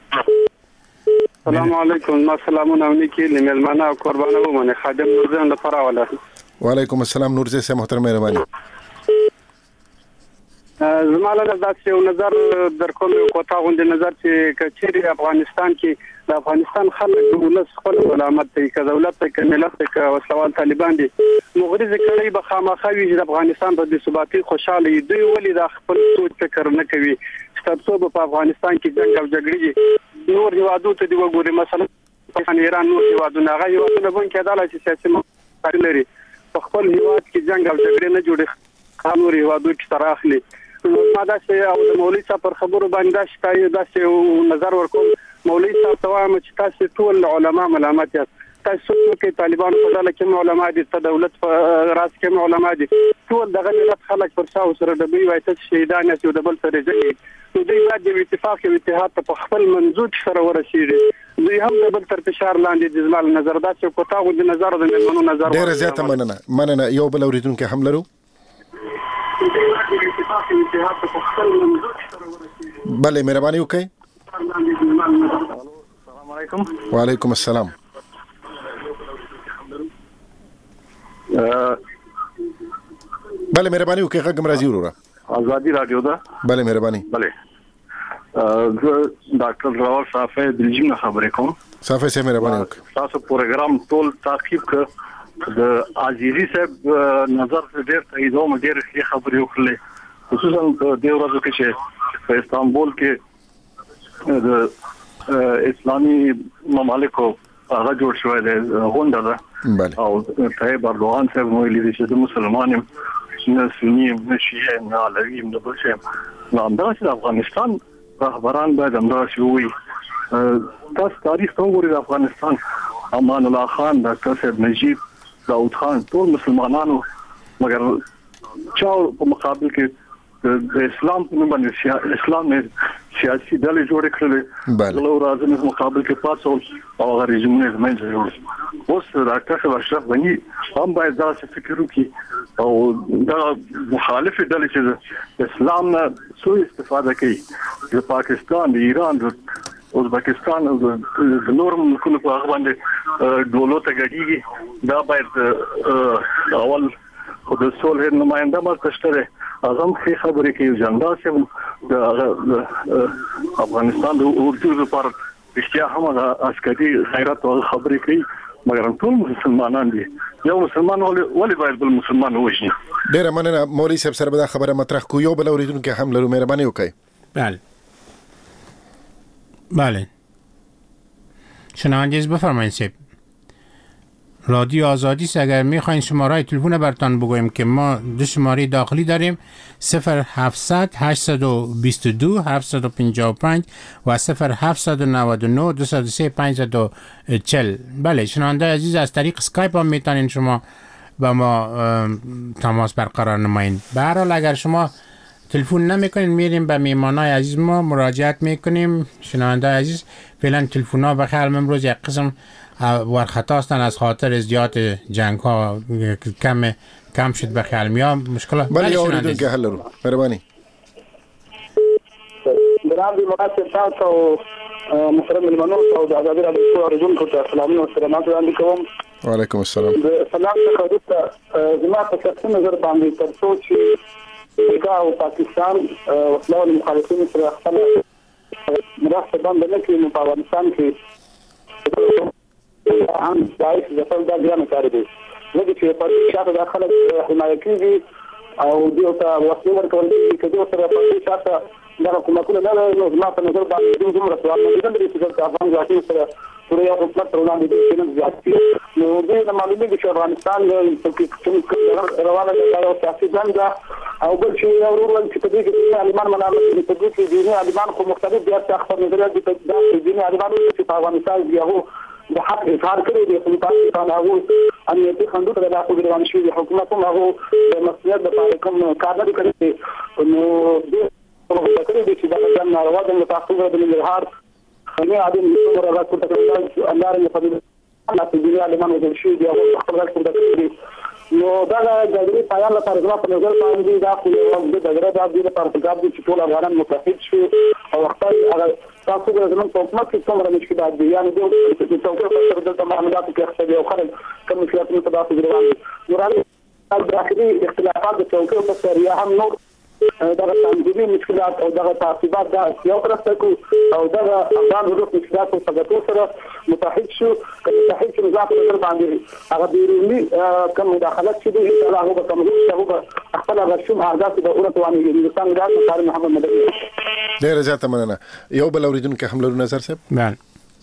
سلام علیکم. ما سلامونه ونیکی لملمنه او قربانه ومنه خادم نورزان لپاره ولا. وعلیکم السلام نورزی صاحب محترم مهرباني. زماله داسې یو نظر در کوم کوتا غونډه نظر چې کچېری افغانستان کې د افغانستان خلک ولس خپل علامت دی که دولت دی که ملت دی که وسلوال طالبان دي مغرض کړي به خامخوي چې افغانستان په بې ثباتي خوشاله دوی ولې د خپل سوچ فکر نه کوي ستاسو په افغانستان کې جنگ او جګړې نور هیوادو ته دی وګوري مثلا ایران نور هیوادونه هغه هیوادونه بون کې عدالت سیاسي مخالفت لري په خپل هیواد کې جنگ او جګړې نه جوړي قانون هیوادو کې تر اخلي ما دا چې او د مولوی صاحب پر خبرو باندې شتای دا چې نظر ورکوم مولوی صاحب ته وایم چې تاسو ټول علما ملامت یاست تاسو کې طالبان په ډله کې علما دي ته دولت په راس کې علما دي ټول دغه ملت خلک پر شاو سره د دوی وایي چې شهیدان یې د بل سره ځي دوی باید د اتفاق او اتحاد په خپل منځوج سره ورسیږي دوی هم د بل تر فشار لاندې د زمال نظر دا چې کوتا غو د نظر د مېمنو نظر ډېر زیاته مننه یو بل اوریدونکو هم لرو بله مهرباني وکړئ. السلام علیکم. وعلیکم السلام. بله مهرباني وکړئ غږ راځي وروره. ازادي رادیو ده. بله مهرباني. بله ډاکټر راول صافی د رژیم خبرې کوم. صافی سه مهرباني وکړئ. تاسو پروګرام ټول تعقیب ک د عزیزي صاحب نظر ډېر تاییدوم ډېر ښه خبرې وکړلې خصوصا د دې ورځو کې چې په استانبول کې د اسلامي ممالکو هغه جوړ شوی دی غونډه ده او طیب اردوغان صاحب ویلي دي چې د مسلمانانو نه سني نه شیعه نه علوي نه بل شي نو همداسې د افغانستان رهبران باید همداسې ووایي تاسو تاریخ ته وګورئ د افغانستان امان الله خان ډاکټر صاحب نجیب داود خان ټول مسلمانانو مګر چا په مقابل کې د اسلام په نوم باندې اسلام سیاسي ډلې جوړې کړلې د لور اعظم په مقابل کې پاتول او هغه رژیمونه زموږ جوړ اوس ډاکټر صاحب اشرف غنی هم باید دا فکر وکړي او دا مخالف ډلې چې اسلام نه سوء استفاده کوي د پاکستان د ایران د ازبکستان او د نور ملکونو په هغه باندې ډولو ته غړيږي دا باید اول د صلح نماینده مرکزته اعظم ښه خبرې کوي جندا چې د افغانستان د اردو لپاره اشتیا هم عسکري غیرت او خبرې کوي مګر ټول مسلمانان دي یو مسلمان ولې باید بل مسلمان وژني ډېر مننه مولوي صاحب سره به دا خبره مطرح کو یو بل اوریدونکو هم لرو مهرباني وکړئ. بله شنوندگیز بفرمایید سیب رادیو آزادی است. اگر میخواین شماره تلفن براتون بگویم که ما دو شماره داخلی داریم 0700 822 755 و 0799 203 540. بله شنونده عزیز از طریق اسکایپ هم میتونین شما با ما تماس برقرار نمایید. به هر حال اگر شما تلفن نمیکنین میریم به میهمانای عزیز ما مراجعت میکنیم. شنونده عزیز فعلا تلفن ها بخیر امروز یک قسم ورخطا هستن از خاطر ازدیاد جنگ ها کم شد بخیر میام مشکل بله اوریدون که حل رو مهربانی برام دی مقاصد تاسو محترم المنور او د ازادي رادیو اورېدونکو ته سلامونه او سلامات وړاندې کوم. وعلیکم السلام. سلام څخه وروسته زما په شخصي نظر باندې تر څو چې او پاکستان او مخالفین سره خپل مرسته باندې نه کوي په افغانستان کې هم دایښ د خپل د ځان کار دی لکه چې په شاته داخله حمایت کوي او دیو ته وسیله ورکول کیږي چې دوی سره په شاته دا کومه نه نو زما په نظر باندې دوی دومره سوال نه دي چې افغان ځواکونه سره پوره یو حکومت وړاندې دي چې زیات نو دوی د معلوماتو چې افغانستان د روانه د سیاسي جنگ او بل شي یو ورول چې په دې کې عالمان ملامت دي په دې کې دي عالمان خو مختلف دي چې خپل نظریات دي په دې عالمان چې په افغانستان کې هغه د حق اظهار کړی دی په پاکستان هغه امنیتي خندق د داخلي روان شي حکومت هم هغه د مسؤلیت لپاره کوم کار نه کوي نو د کړی دی چې دا د ناروا د متأخر د اظهار خلي عادي نور راځي ته اندار په دې چې د عالمان د شي دی هغه خپل راځي نو دا د جګړې پایان لپاره زما په نظر باندې دا خو یو د جګړې د دې لپاره پکار دي چې ټول افغانان متحد شي او خپل هغه تاسو د زمون په حکومت کې څومره مشکلات دي یعنی د څوکۍ په سر د معاملاتو کې خپل یو خلک کوم مشکلات په تاسو روان دي نوراني داخلي اختلافات د څوکۍ په سر یا هم نور دغه تنظیمي مشکلات او دغه تعقیبات د یو طرف ته کو او دغه افغان حقوق مشکلات په څنګه سره متحد شو متحد شو ځکه په باندې هغه بیرونی کوم مداخلت چې دی هغه به کوم څه خپل غشوم اهداف د اورتواني هندستان د کار محمد مدني ډیر زیاته مننه. یو بل اوریدونکو هم لرو نظر صاحب. بله.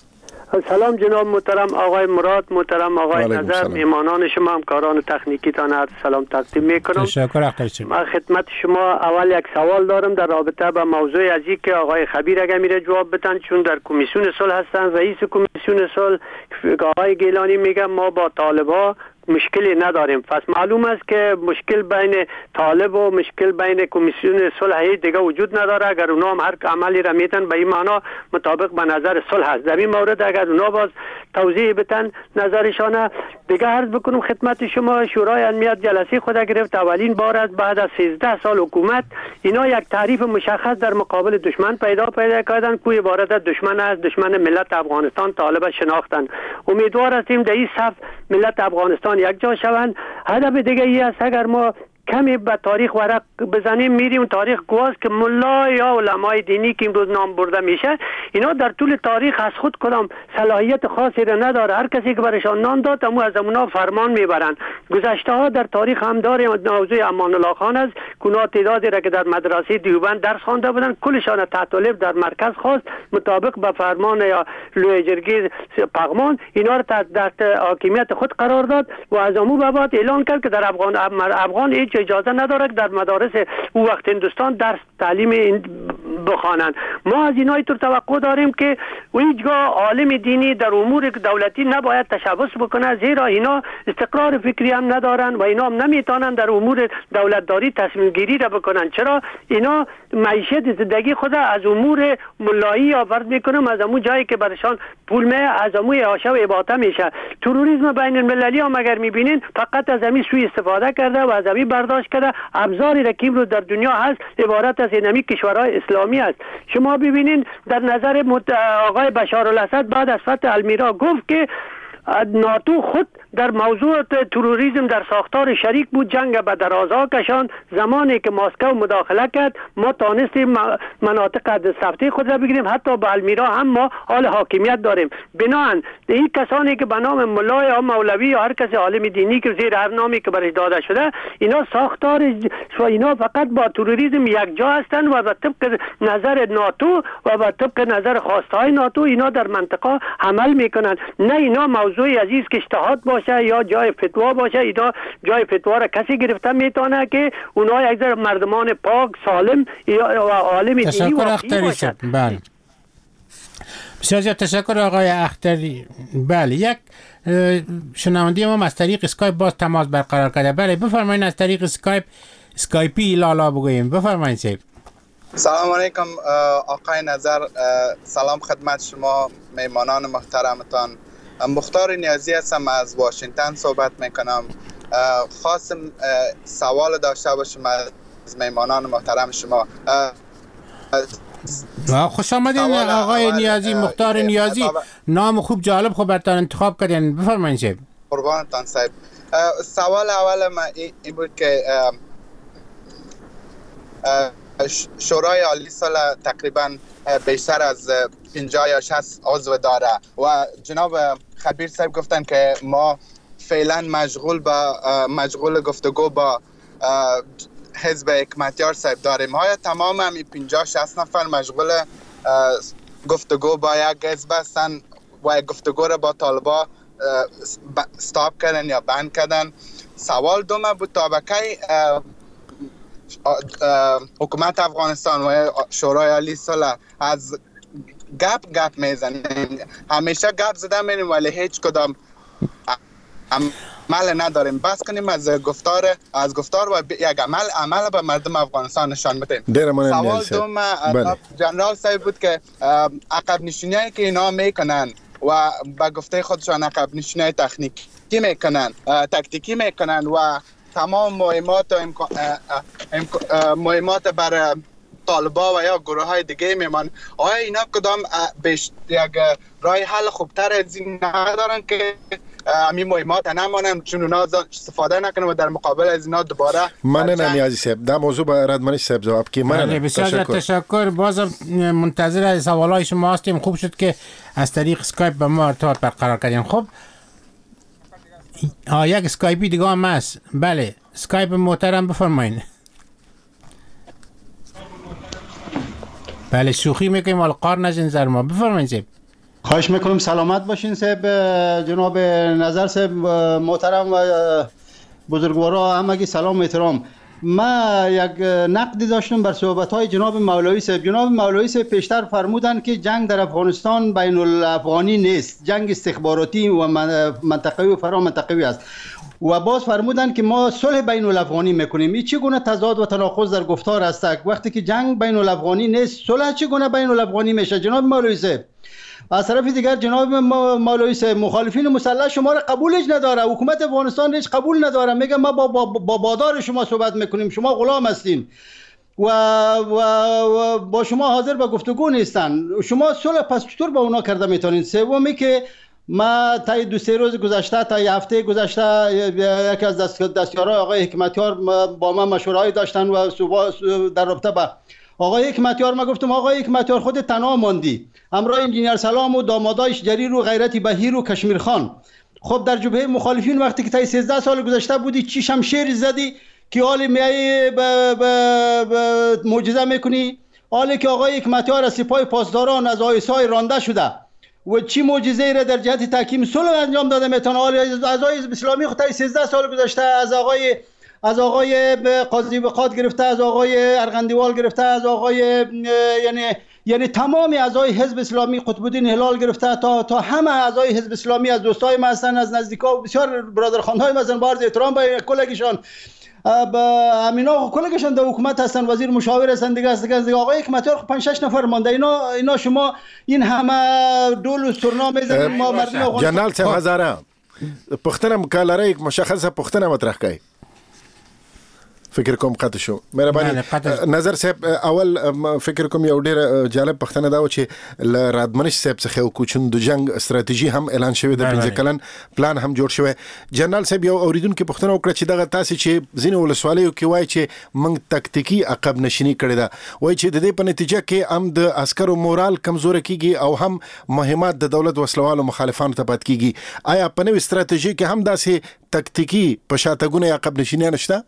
سلام جناب محترم آقای مراد، محترم آقای نظر، میهمانان شما، همکاران تکنیکی تان عرض سلام تقدیم میکنم. تشکر اختر. من خدمت شما اول یک سوال دارم در رابطه با موضوع از که آقای خبیر اگر میره جواب بدن، چون در کمیسیون صلح هستن. رئیس کمیسیون صلح آقای گیلانی میگه ما با طالب‌ها مشکلی نداریم. پس معلوم است که مشکل بین طالب و مشکل بین کمیسیون صلح دیگه وجود نداره. اگر اونا هم هر عملی را میتن به این معنا مطابق به نظر صلح است. در این مورد اگر اونا باز توضیح بدن نظرشانه. دیگه عرض بکنم خدمت شما، شورای امنیت جلسه خود گرفت اولین بار است بعد از 13 سال حکومت. اینا یک تعریف مشخص در مقابل دشمن پیدا کردن. کوی عبارت دشمن است، دشمن ملت افغانستان طالب شناختن. امیدوار هستیم در این صف ملت افغانستان یک جا شوند. هدف دیگه ای است اگر ما کمی به تاریخ ورق بزنیم میریم تاریخ گواست که ملا یا علمای دینی که امروز نام برده میشه اینا در طول تاریخ از خود کدام صلاحیت خاصی را نداره. هر کسی که برشان نام داد اما از اونا فرمان میبرن. گذشته ها در تاریخ هم داریم. موضوع امان الله خان است که تعدادی را که در مدرسه دیوبند درس خوانده بودن کلشان تحت الف در مرکز خواست مطابق به فرمان یا لوی جرگه پغمان اینا را تحت حاکمیت خود قرار داد و از امو به بعد اعلان کرد که در افغان هیچ اجازه نداره که در مدارس او وقت هندوستان درس تعلیم بخوانند. ما از اینا اینطور توقع داریم که هیچگاه عالم دینی در امور دولتی نباید تشبث بکنه، زیرا اینا استقرار فکری هم ندارن و اینا هم نمیتونن در امور دولتداری تصمیم گیری را بکنن. چرا؟ اینا معیشت زندگی خود از امور ملایی آورد میکنم، از امو جایی که برشان پول می از امو عاشه و عباده میشه. تروریسم بین المللی هم اگر میبینین فقط از امی سوی استفاده کرده و از امی برداشت کرده. ابزاری را که امروز در دنیا هست عبارت از اینمی کشورهای اسلامی است. شما ببینین در نظر آقای بشار الاسد بعد از فتح المیرا گفت که ناتو خود در موضوع تروریسم در ساختار شریک بود، جنگ به درازا کشان. زمانی که مسکو مداخله کرد ما تانستیم مناطق دسترفته خود را بگیریم، حتی به المیرا هم ما حال حاکمیت داریم. بنابراین این کسانی که به نام ملا یا مولوی یا هر کسی عالم دینی که زیر هر نامی که برش داده شده اینا ساختار و اینا فقط با تروریسم یک جا هستند و به طبق نظر ناتو و به طبق نظر خواستهای ناتو اینا در منطقه عمل میکنند. نه اینا موضوعی عزیز که اجتهاد باشه یا جای فتوا باشه. اینا جای فتوا را کسی گرفته میتونه که اونها یک مردمان پاک سالم یا عالم دینی واقعی باشه. بله. بسیار زیاد تشکر آقای اختری. بله، یک شنونده ما از طریق اسکایپ باز تماس برقرار کرده. بله بفرمایید از طریق اسکایپی لالا بگوییم. بفرمایید صاحب. سلام علیکم آقای نظر، سلام خدمت شما میمانان محترمتان. مختار نیازی هستم، از واشنگتن صحبت میکنم. خواستم سوال داشته باشم از میمانان محترم شما. خوش آمدین آقای نیازی، مختار نیازی. نام خوب جالب خود براتون انتخاب کردین. بفرمایید صاحب. قربانتان صاحب. سوال اول من این بود که شورای عالی صلح تقریبا بیشتر از 50 یا 60 عضو داره و جناب خبیر صاحب گفتن که ما فعلا مشغول گفتگو با حزب حکمتیار صاحب داریم. آیا تمام همین 50-60 نفر مشغول گفتگو با یک حزب هستن و گفتگو را با طالبا استاپ کردن یا بند کردن؟ سوال دوم بود تا به کی حکومت افغانستان و شورای عالی صلح از گپ میزنیم؟ همیشه گپ زده میریم ولی هیچ کدام عمل نداریم. بس کنیم از گفتار و یک عمل به مردم افغانستان نشان بدیم. سوال دوم جنرال صاحب بود که عقب نشینی که اینا میکنن و به گفته خودشان عقب نشینی تکتیکی میکنن و تمام مهمات بر طالبا و یا گروه های دیگه میمان. آیا اینا کدام یک راه حل خوبتر از این ندارن که همین مهمات نمانن، چون اونا استفاده نکنن و در مقابل از اینا دوباره مننه نیازی صاحب. در موضوع به ردمنش صاحب جواب کی. مننه، بسیار تشکر. بازم منتظر سوالای شما هستیم. خوب شد که از طریق اسکایپ با ما ارتباط برقرار کردیم. خب یک اسکایپی دیگه هم هست. بله اسکایپ محترم بفرمایید. بله شوخی میکنیم ولی قار نشین سر ما. بفرمایید صاحب. خواهش میکنم سلامت باشین صاحب. جناب نظر صاحب محترم و بزرگوارا همگی سلام و احترام. ما یک نقدی داشتم بر صحبت‌های جناب مولوی صاحب. جناب مولوی صاحب پیشتر فرمودند که جنگ در افغانستان بین الافغانی نیست، جنگ استخباراتی و منطقه‌ای و فرامنطقه‌ای است. و باز فرمودند که ما صلح بین الافغانی میکنیم. این چگونه تضاد و تناقض در گفتار است؟ وقتی که جنگ بین الافغانی نیست، صلح چگونه بین الافغانی میشه جناب مولوی صاحب؟ از طرف دیگر جناب مولوی صاحب مخالفین مسلح شما را قبولش نداره، حکومت افغانستان هیچ قبول نداره، میگه ما با بادار شما صحبت میکنیم، شما غلام هستین و با شما حاضر به گفتگو نیستن. شما صلح پس چطور با اونا کرده میتونین؟ سومی که ما تا 2-3 روز گذشته، تا یه هفته گذشته، یکی از دستیارای آقای حکمتیار با من مشوره‌ای داشتن و در رابطه با آقای حکمتیار ما گفتم آقای حکمتیار خود تنها ماندی، همراه انجینیر سلام و دامادایش جریر و غیرتی بهیر و کشمیر خان. خب در جبهه مخالفین وقتی که تا 13 سال گذشته بودی چی شمشیر زدی که حال میای معجزه میکنی؟ حالی که آقای حکمتیار از سپاه پاسداران از آیسای رانده شده و چی معجزه‌ای را در جهت تحکیم صلح انجام داده میتونه؟ حالی اعضای حزب اسلامی خود تا 13 سال گذشته از آقای قاضی بقات گرفته، از آقای ارغندیوال گرفته، از آقای یعنی تمام اعضای حزب اسلامی، قطب الدین هلال گرفته تا همه اعضای حزب اسلامی، از دوستای ما هستن، از نزدیکا و بسیار برادرخوان‌های ما هستن، با عرض احترام به کلگیشان، امینا کلگیشان در حکومت هستن، وزیر مشاور هستن، دیگه آقای حکمتیار 5-6 نفر مانده. اینا شما این همه دول و سرنا میزنید ما مردم افغانستان. جنرال صاحب هزاره پختنه مکالره یک مشخصه پختنه مطرح کړئ. فکر کوم قطع شو مهرباني نظر صاحب. اول فکر کوم یو ډیر جالب پښتنه دا و چې رادمنش صاحب څخه یو کوچون د جنگ استراتیژي هم اعلان شوی د 15 کلن پلان هم جوړ شوی. جنرال صاحب یو اوریدونکو پښتنه وکړه چې دغه تاسو چې ځینې ولسوالیو کې وای چې موږ تکتیکی عقب نشینی کړی دا، وای چې د دې په نتیجه کې هم د عسکرو مورال کمزور کیږي او هم مهمات د دولت وسلوالو مخالفانو ته پات کیږي. آیا په نوې استراتیژي کې هم داسې تکتیکی په شاتګونه عقب نشینی نشته؟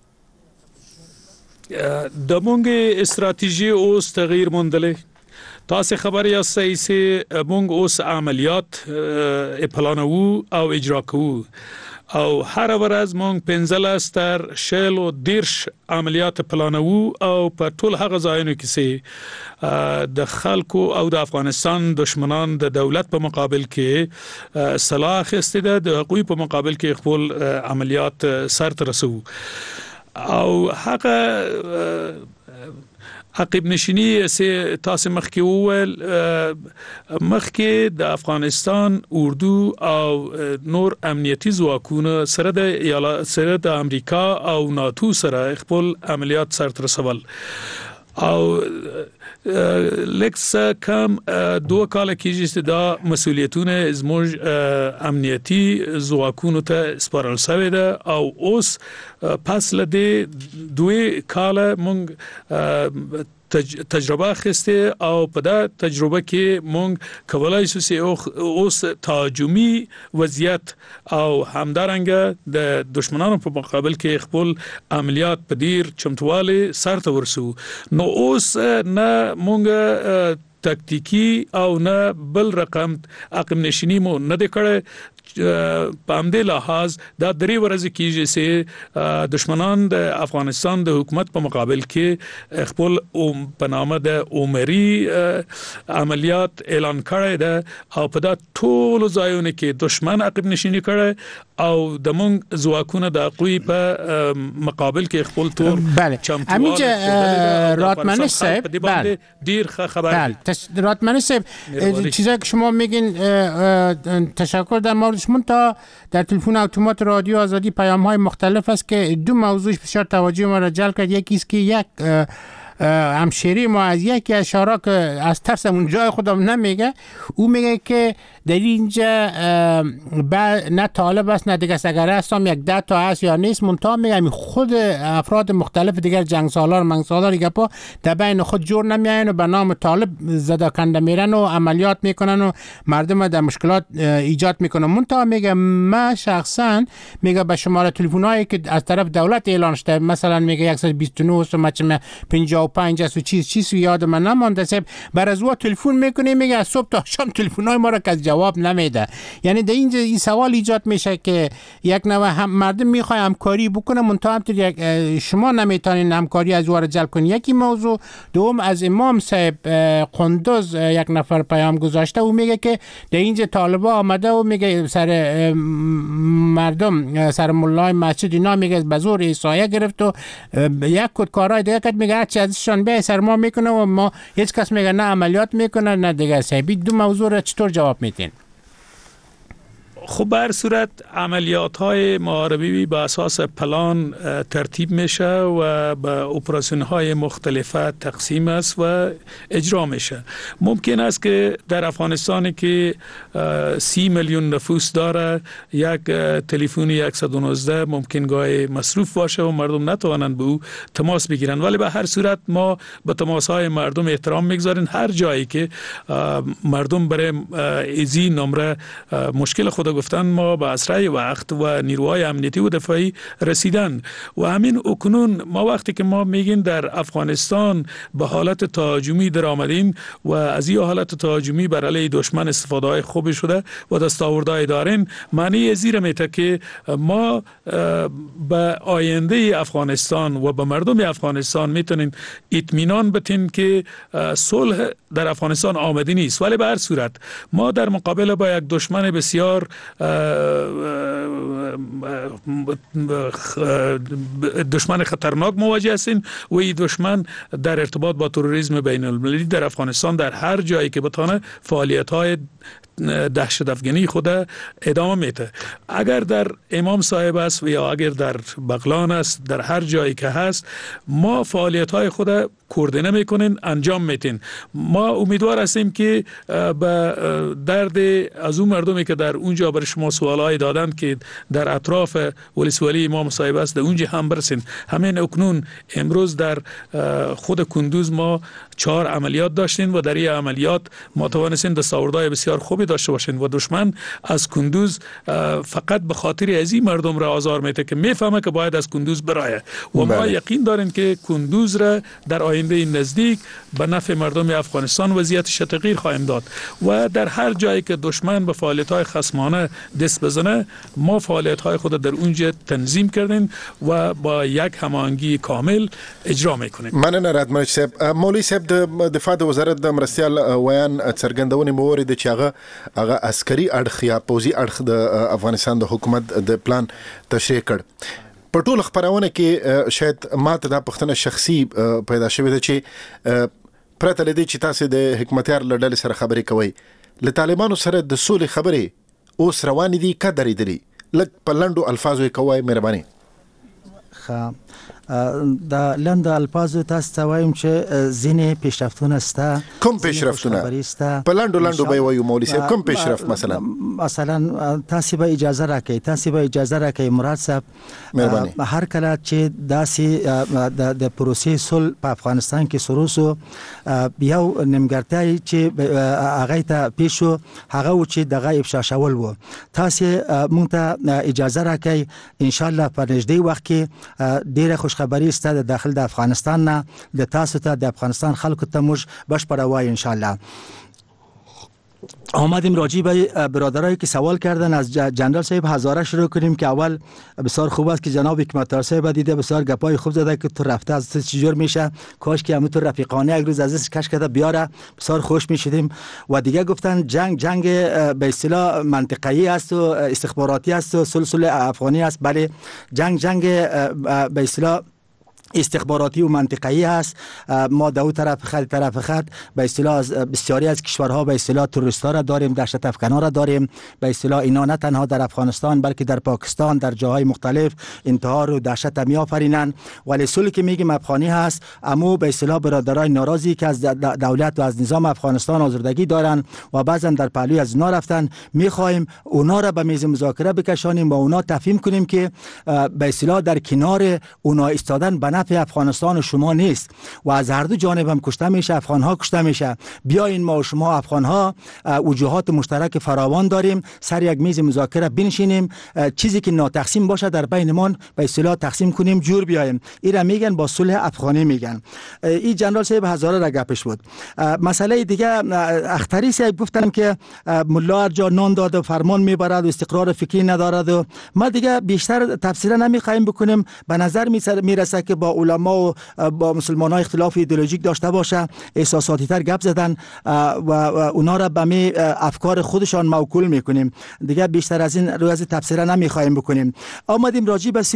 د مونږ استراتیژي اوس تغییر موندلې. تاسو خبر یاستئ چې مونږ اوس عملیات پلانوو او اجرا کوو او هر ورځ مونږ 15 تر 10 عملیات پلانوو او په ټول هغه ځایونو کې چې د خلکو او د افغانستان دشمنان د دولت په مقابل کې سلاح اخیستې ده، د هغوی په مقابل کې خپل عملیات سر ته رسوو. او هغه عقب نشینی سه تاسو مخکې وویل، مخکې د افغانستان اردو او نور امنیتي ځواکونه سره د امریکا او ناتو سره خپل عملیات سر ته رسول او لکس کم 2 کال کېږي چې دا مسؤلیتونه زموږ امنیتي ځواکونو ته سپارل شوی ده او اوس پس له دې 2 کال مونږ تجربه اخیسته او په دا تجربه کې مونږ کولای شو چې اوس تهاجمي وضعیت او همدارنګه د دشمنانو په مقابل کې خپل عملیات په ډیر چمتواله سر ته ورسو. نو اوس نه مونږ تکتیکی او نه بل رقم عقب نشینی مو نه کړه. په همدې لحاظ دا 3 ورځې کېږي چې دشمنان د افغانستان د حکومت په مقابل کې خپل په نامه د عمري عملیات اعلان کړی ده او په دا ټول ځایونو کې دشمن عقب نشینی کړي او د مونږ ځواکونه د قوی په مقابل کې خپل تور چمتواله راتمنش صاحب دیر خبر راتمنش صاحب چیزایی که شما میگین تشکر در موردش. من تا در تلفن اتومات رادیو آزادی پیام های مختلف است که 2 موضوعش بسیار توجه ما را جلب کرد. یکی است که یک همشیری ما از یکی از شهرها که از ترس اون جای خودم نمیگه، او میگه که در اینجا نه طالب است نه دیگه اگر هستم یک 10 تا هست یا نیست، منتها میگم خود افراد مختلف دیگر جنگ سالار منگ سالار گپا در بین خود جور نمیاین و به نام طالب زده کنده میرن و عملیات میکنن و مردم در مشکلات ایجاد میکنن. منتها میگه من شخصا میگه به شماره تلفن‌هایی که از طرف دولت اعلان شده، مثلا میگه 129 و 55 است و چیز یاد من نمونده سب، بر از او تلفن میکنه میگه از صبح تا شام تلفن‌های ما را که جواب نمیده. یعنی در اینجا این سوال ایجاد میشه که یک نوع هم مردم میخواد همکاری بکنه، منتها شما نمیتونین همکاری از او را جلب کنید. یکی موضوع دوم، از امام صاحب قندوز یک نفر پیام گذاشته و میگه که در اینجا طالبا آمده و میگه سر مردم سر ملای مسجد اینا میگه به زور ایسایه گرفت و یک کد کارهای دیگه که میگه هرچی ازشان به سر ما میکنه و ما هیچ کس میگه نه عملیات میکنه نه دیگه. صاحبی دو موضوع را چطور جواب میدین؟ خب بر صورت عملیات های محاربی به اساس پلان ترتیب میشه و به اپراسیون های مختلفه تقسیم است و اجرا میشه. ممکن است که در افغانستان که 30 میلیون نفوس داره یک تلفن 119 ممکن گاهی مصروف باشه و مردم نتوانند به او تماس بگیرن، ولی به هر صورت ما به تماس های مردم احترام میگذاریم. هر جایی که مردم برای ایزی نمره مشکل خود گفتن ما به اسرع وقت و نیروهای امنیتی و دفاعی رسیدن. و همین اکنون ما وقتی که ما میگیم در افغانستان به حالت تهاجمی در آمدیم و از این حالت تهاجمی بر علیه دشمن استفاده های خوب شده و دستاوردهای داریم، معنی زیر میته که ما به آینده افغانستان و به مردم افغانستان میتونیم اطمینان بدیم که صلح در افغانستان آمده نیست، ولی به هر صورت ما در مقابل با یک دشمن بسیار دشمن خطرناک مواجه هستیم و این دشمن در ارتباط با تروریسم بین المللی در افغانستان در هر جایی که بتانه فعالیت های دهشت افغانی خود ادامه میده. اگر در امام صاحب است و یا اگر در بغلان است، در هر جایی که هست ما فعالیت های خود کوردینه میکنین، انجام میتین. ما امیدوار هستیم که به درد از اون مردمی که در اونجا بر شما سوالای دادند که در اطراف ولسوالی امام صاحب است در اونجا هم برسین. همین اکنون امروز در خود کندوز ما 4 عملیات داشتیم و در این عملیات ما توانستیم دستاوردهای بسیار خوبی داشته باشیم و دشمن از کندوز فقط به خاطر از این مردم را آزار میده که میفهمه که باید از کندوز برایه و ما یقین داریم که کندوز را در آینده نزدیک به نفع مردم افغانستان وضعیتش تغییر خواهیم داد و در هر جایی که دشمن به فعالیت‌های خصمانه دست بزنه ما فعالیت‌های خود در اونجا تنظیم کردیم و با یک هماهنگی کامل اجرا میکنیم. مننه رادمنش صاحب. مولوی صاحب د دفاع د وزارت د مرستیال ویان څرګندونې مورید چې هغه عسکري اړخ یا پوځي اړخ د افغانستان د حکومت د پلان تشریح کړ. په ټول خبرونه کې شاید ماته دا پښتنه شخصي پیدا شوې ده چې پرته لدی چې تاسو د حکمتیار لړل سره خبرې کوي له طالبانو سره د سولې خبرې اوس روان دي که درېدلي؟ لږ په لنډو الفاظو یې کوئ مهرباني. د لند الفاظو تاسو ته وایم چې ځینې پیشرفتونه سته. کوم پیشرفتونه؟ په لنډو به وایو مولوي صاحب، کوم پیشرفت مثلا تاسو به اجازه راکړئ مراد صاحب هر کله چې داسې د پروسې صلح په افغانستان کې شروع شو یو نیمګړتیا چې هغه ته پیښ شو هغه و چې دغه افشا شول و. تاسو مونږ ته اجازه راکړئ ان شاء الله په نږدې وخت کې ډیره خوشخبری است د داخل د افغانستان نه د تاسو ته د افغانستان خلکو ته موږ بشپړه وای ان شاء الله. آمدیم راجع به برادرایی که سوال کردن از جنرال صاحب هزاره شروع کنیم که اول بسیار خوب است که جناب حکمتیار صاحب دیده بسیار گپای خوب زده که تو رفته از تو چجور میشه، کاش که همونطور رفیقانه یک روز از کش کرده بیاره بسیار خوش میشدیم. و دیگه گفتن جنگ به اصطلاح منطقه‌ای است و استخباراتی است و سلسله افغانی است. بله جنگ به اصطلاح استخباراتی و منطقه‌ای است. ما دو طرف خط به اصطلاح بسیاری از کشورها به اصطلاح تروریست‌ها را داریم، دهشت افکن‌ها را داریم. به اصطلاح اینا نه تنها در افغانستان بلکه در پاکستان در جاهای مختلف انتحار و دهشت می‌آفرینند. ولی اصولی که میگیم افغانی هست، اما به اصطلاح برادرای ناراضی که از دولت و از نظام افغانستان آزردگی دارند و بعضا در پهلوی از اونا رفتن، می‌خوایم اونا را به میز مذاکره بکشانیم و اونا تفهیم کنیم که به اصطلاح در کنار اونا ایستادن به نفع افغانستان و شما نیست و از هر دو جانب هم کشته میشه، افغان‌ها کشته میشه. بیاین ما و شما افغان‌ها وجوهات مشترک فراوان داریم، سر یک میز مذاکره بنشینیم، چیزی که ناتقسیم باشه در بینمان به اصطلاح تقسیم کنیم، جور بیایم. اینا میگن با صلح افغانی میگن. این جنرال صاحب هزاره را گپش بود. مسئله دیگه اختری صاحب گفتن که ملا هر جا نان داد و فرمان میبرد و استقرار فکری ندارد و ما دیگه بیشتر تفسیر نمیخوایم بکنیم. به نظر میرسه که با علما و با مسلمان ها اختلاف ایدئولوژیک داشته باشه، احساساتی تر گپ زدن و اونا را به می افکار خودشان موکول میکنیم. دیگه بیشتر از این روی از تفسیر نمیخوایم بکنیم. آمدیم راجع به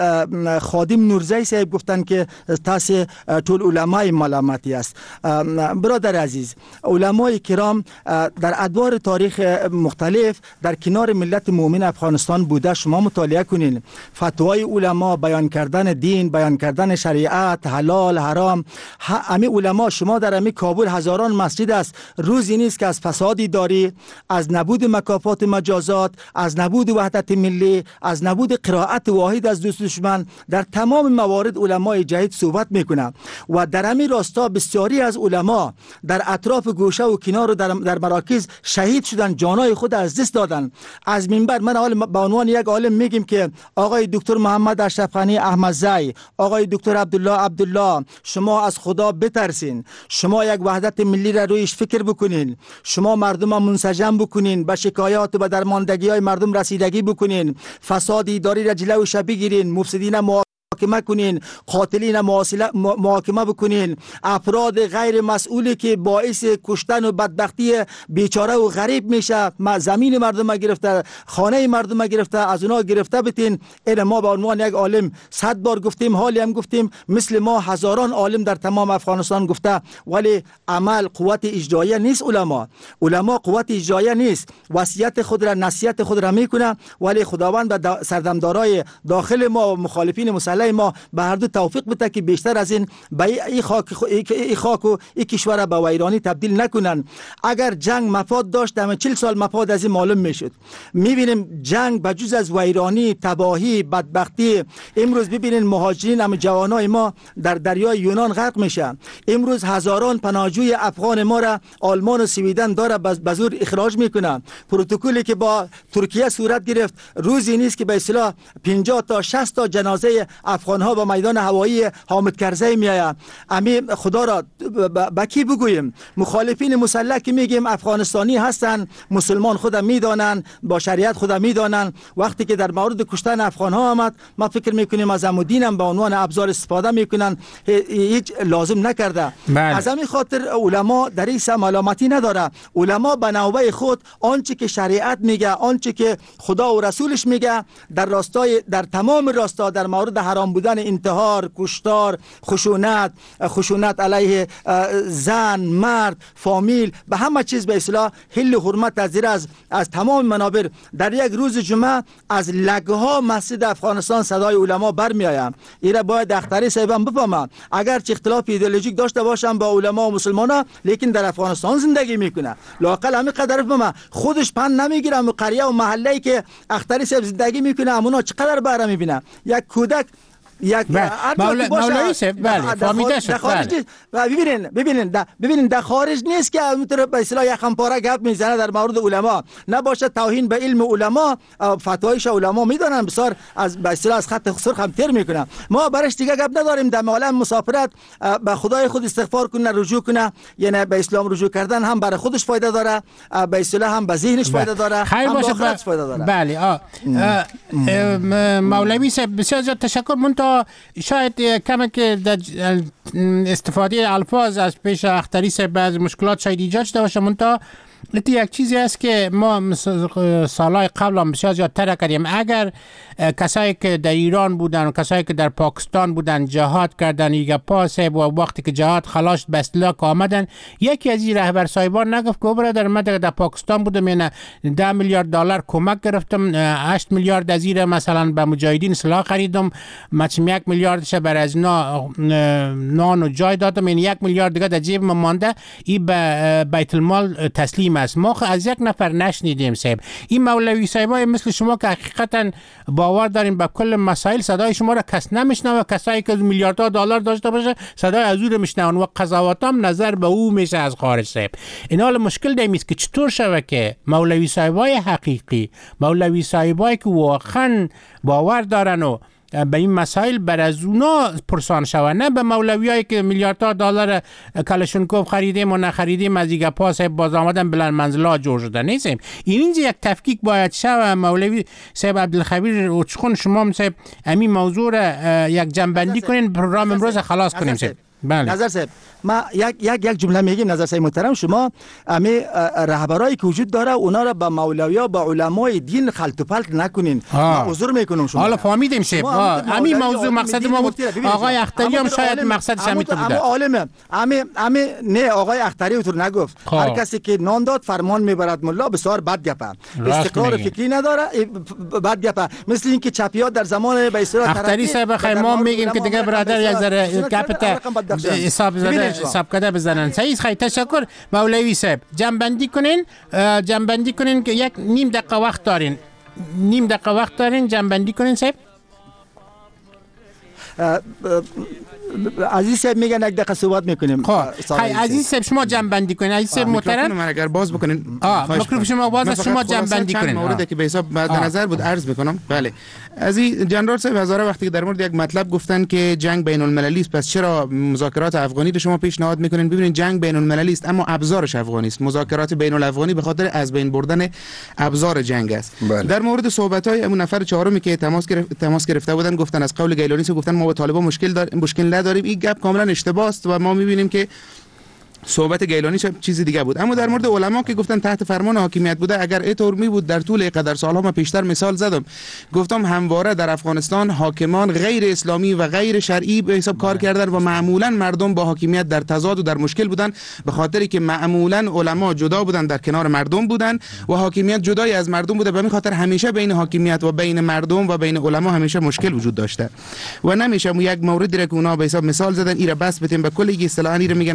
خادم نورزی صاحب گفتن که تاس طول علمای ملامتی است. برادر عزیز، علمای کرام در ادوار تاریخ مختلف در کنار ملت مؤمن افغانستان بوده. شما مطالعه کنین فتوای علما، بیان کردن دین، بیان کردن شریعت، حلال حرام. همه علما، شما در همه کابل هزاران مسجد است، روزی نیست که از فسادی داری، از نبود مکافات مجازات، از نبود وحدت ملی، از نبود قرائت واحد از دوست دشمن. در تمام موارد علمای جدید صحبت میکنه و در همین راستا بسیاری از علما در اطراف گوشه و کنار و در مراکز شهید شدن، جانای خود از دست دادن. از منبر من به عنوان یک عالم میگیم که آقای دکتر محمد اشرف غنی احمدزی، آقای دکتر عبدالله، شما از خدا بترسین، شما یک وحدت ملی را رویش فکر بکنین، شما مردم منسجم بکنین، به شکایات و به درماندگی های مردم رسیدگی بکنین، فساد اداری را جلوش بگیرین، مفسدین محاکمه کنین، قاتلین محاکمه بکنین، افراد غیر مسئولی که باعث کشتن و بدبختی بیچاره و غریب میشه، زمین مردم گرفته، خانه مردم گرفته، از اونا گرفته بتین. این ما به عنوان یک عالم 100 بار گفتیم، حالی هم گفتیم، مثل ما هزاران عالم در تمام افغانستان گفته، ولی عمل قوت اجرایه نیست. علما قوت اجرایه نیست، وصیت خود را، نصیحت خود را میکنه، ولی خداوند به سردمدارای داخل ما و مخالفین مسلح ما به هر دو توفیق بده که بیشتر از این به این خاک و این کشور به ویرانی تبدیل نکنن. اگر جنگ مفاد داشت، همه 40 سال مفاد از این معلوم میشد. میبینیم جنگ بجز از ویرانی، تباهی، بدبختی. امروز ببینین مهاجرین، هم جوانای ما در دریای یونان غرق میشه. امروز هزاران پناهجوی افغان ما را آلمان و سویدن داره به زور اخراج میکنه. پروتکلی که با ترکیه صورت گرفت، روزی نیست که به اصطلاح 50 تا 60 تا جنازه افغان ها با میدان هوایی حامد کرزی میآید. امی خدا را با کی بگوییم؟ مخالفین مسلح که میگیم افغانستانی هستن، مسلمان خود میدانن، با شریعت خود میدانن. وقتی که در مورد کشتن افغان ها آمد، ما فکر میکنیم از عمودین هم به عنوان ابزار استفاده میکنن، هیچ لازم نکرده. از همین خاطر علما در این ملامتی نداره. علما به نوبه خود آنچه که شریعت میگه، آنچه که خدا و رسولش میگه، در تمام راستا در مورد حرام بودن انتحار، کشتار، خشونت علیه زن، مرد، فامیل، به همه چیز به اصطلاح حل و حرمت از تمام منابر. در یک روز جمعه از لگها مسجد افغانستان صدای علما برمی آید. ایره باید اختری صاحبم بفهمه. اگر چه اختلاف ایدئولوژیک داشته باشم با علما و مسلمانا، لیکن در افغانستان زندگی میکنه. لااقل همین قدر بفهمه. خودش پند نمیگیره و قریه و محله‌ای که اختری صاحب زندگی میکنه، همونا چقدر بهره میبینه. یک کودک مولوی صاحب، بله، فهمیده شد. ببینین در خارج نیست که اونطور به اصطلاح یک خمپاره گپ میزنه در مورد علما، نباشه توهین به علم علما، فتوایش علما میدونن، بسیار از به اصطلاح از خط سرخ هم تر میکنن. ما برش دیگه گپ نداریم. در عالم مسافرت به خدای خود استغفار کنه، رجوع کنه، یعنی به اسلام رجوع کردن هم برای خودش فایده داره، به اصطلاح هم به ذهنش فایده داره، هم به آخرت فایده داره. بله. مولوی صاحب بسیار زیاد تشکر. منتها شاید کمک استفاده الفاظ از پیش اختری صاحب بعض مشکلات شاید ایجاد شده باشه. منتها یک چیزی است که ما سالهای قبل هم بسیار زیادتر کردیم. اگر کسایی که در ایران بودن و کسایی که در پاکستان بودن جهاد کردن یک پاس و وقتی که جهاد خلاص به اصطلاح آمدن، یکی از این رهبر صاحبان نگفت که برادر من در پاکستان بودم یعنی 10 میلیارد دلار کمک گرفتم، 8 میلیارد از این مثلا به مجاهدین سلاح خریدم، مثلا 1 میلیاردش بر از نان و جای دادم، یعنی 1 میلیارد دیگه در جیب مانده، این به بیت المال تسلیم است. ما از یک نفر نشنیدیم صاحب. این مولوی صاحبای مثل شما که حقیقتا باور دارین به کل مسائل، صدای شما را کس نمیشنوه. کسایی که میلیاردها دلار داشته باشه صدای از او را میشنون و قضاوتام نظر به او میشه از خارج صاحب. این حال مشکل دیمیست که چطور شوه که مولوی صاحبای حقیقی، مولوی صاحبایی که واقعا باور دارن و به این مسائل بر از اونا پرسان شوه، نه به مولویایی که میلیاردها دلار کلاشینکوف خریدیم و نخریدیم از دیگه پاس باز آمدن بلند منزلا جور شدن نیستیم. اینجا یک تفکیک باید شوه. مولوی صاحب عبدالخبیر اوچخون شما صاحب همین موضوع را یک جنبندی کنین، پروگرام امروز خلاص کنیم صاحب. بله نظر صاحب ما یک جمله میگیم. نظر صاحب محترم، شما امی رهبرایی که وجود داره اونا را با مولویا با علمای دین خلط و پلت نکنین. ما عذر میکنم شما. حالا فهمیدیم صاحب. همین موضوع مقصد ما بود. آقای اختری هم شاید مقصدش همین بوده. اما عالم نه آقای اختری اونطور نگفت. هر کسی که نان داد فرمان میبرد ملا، بسیار بد گپه. استقرار فکری نداره، بد گپه. مثل اینکه چپیات در زمان به اصطلاح اختری صاحب خیمه میگیم که دیگه برادر یک ذره گپت حساب کده بزنن. صحیح، خیلی تشکر مولوی صاحب. جنبندی کنین که یک نیم دقیقه وقت دارین. جنبندی کنین صاحب. عزیز صاحب میگن یک دقیقه صحبت میکنیم. عزیز صاحب شما جنبندی کنین. عزیز صاحب محترم من اگر باز بکنین میکروفون شما باز، شما جنبندی کنین. موردی که به حساب بعد نظر بود عرض میکنم. بله عزیز جنرال صاحب هزاره وقتی که در مورد یک مطلب گفتن که جنگ بین المللی است، پس چرا مذاکرات افغانی رو شما پیشنهاد میکنین؟ ببینید جنگ بین المللی است اما ابزارش افغانی است. مذاکرات بین الافغانی به خاطر از بین بردن ابزار جنگ است. در مورد صحبت های اون نفر چهارمی که تماس گرفته بودن گفتن از قول گیلانی گفتن ما با طالبان مشکل نداریم. این گپ کاملا اشتباه است و ما میبینیم که صحبت گیلانی چیز دیگه بود. اما در مورد علما که گفتن تحت فرمان حاکمیت بوده، اگر اینطور می بود در طول قدر سالها ما پیشتر مثال زدم، گفتم همواره در افغانستان حاکمان غیر اسلامی و غیر شرعی به حساب کار کردن و معمولا مردم با حاکمیت در تضاد و در مشکل بودن، به خاطری که معمولا علما جدا بودن، در کنار مردم بودن و حاکمیت جدای از مردم بوده. به همین خاطر همیشه بین حاکمیت و بین مردم و بین علما همیشه مشکل وجود داشته و نمیشه یک موردی را که اونا به حساب مثال زدن ایرا بس بتیم به کلی اصطلاحاً ایرا میگن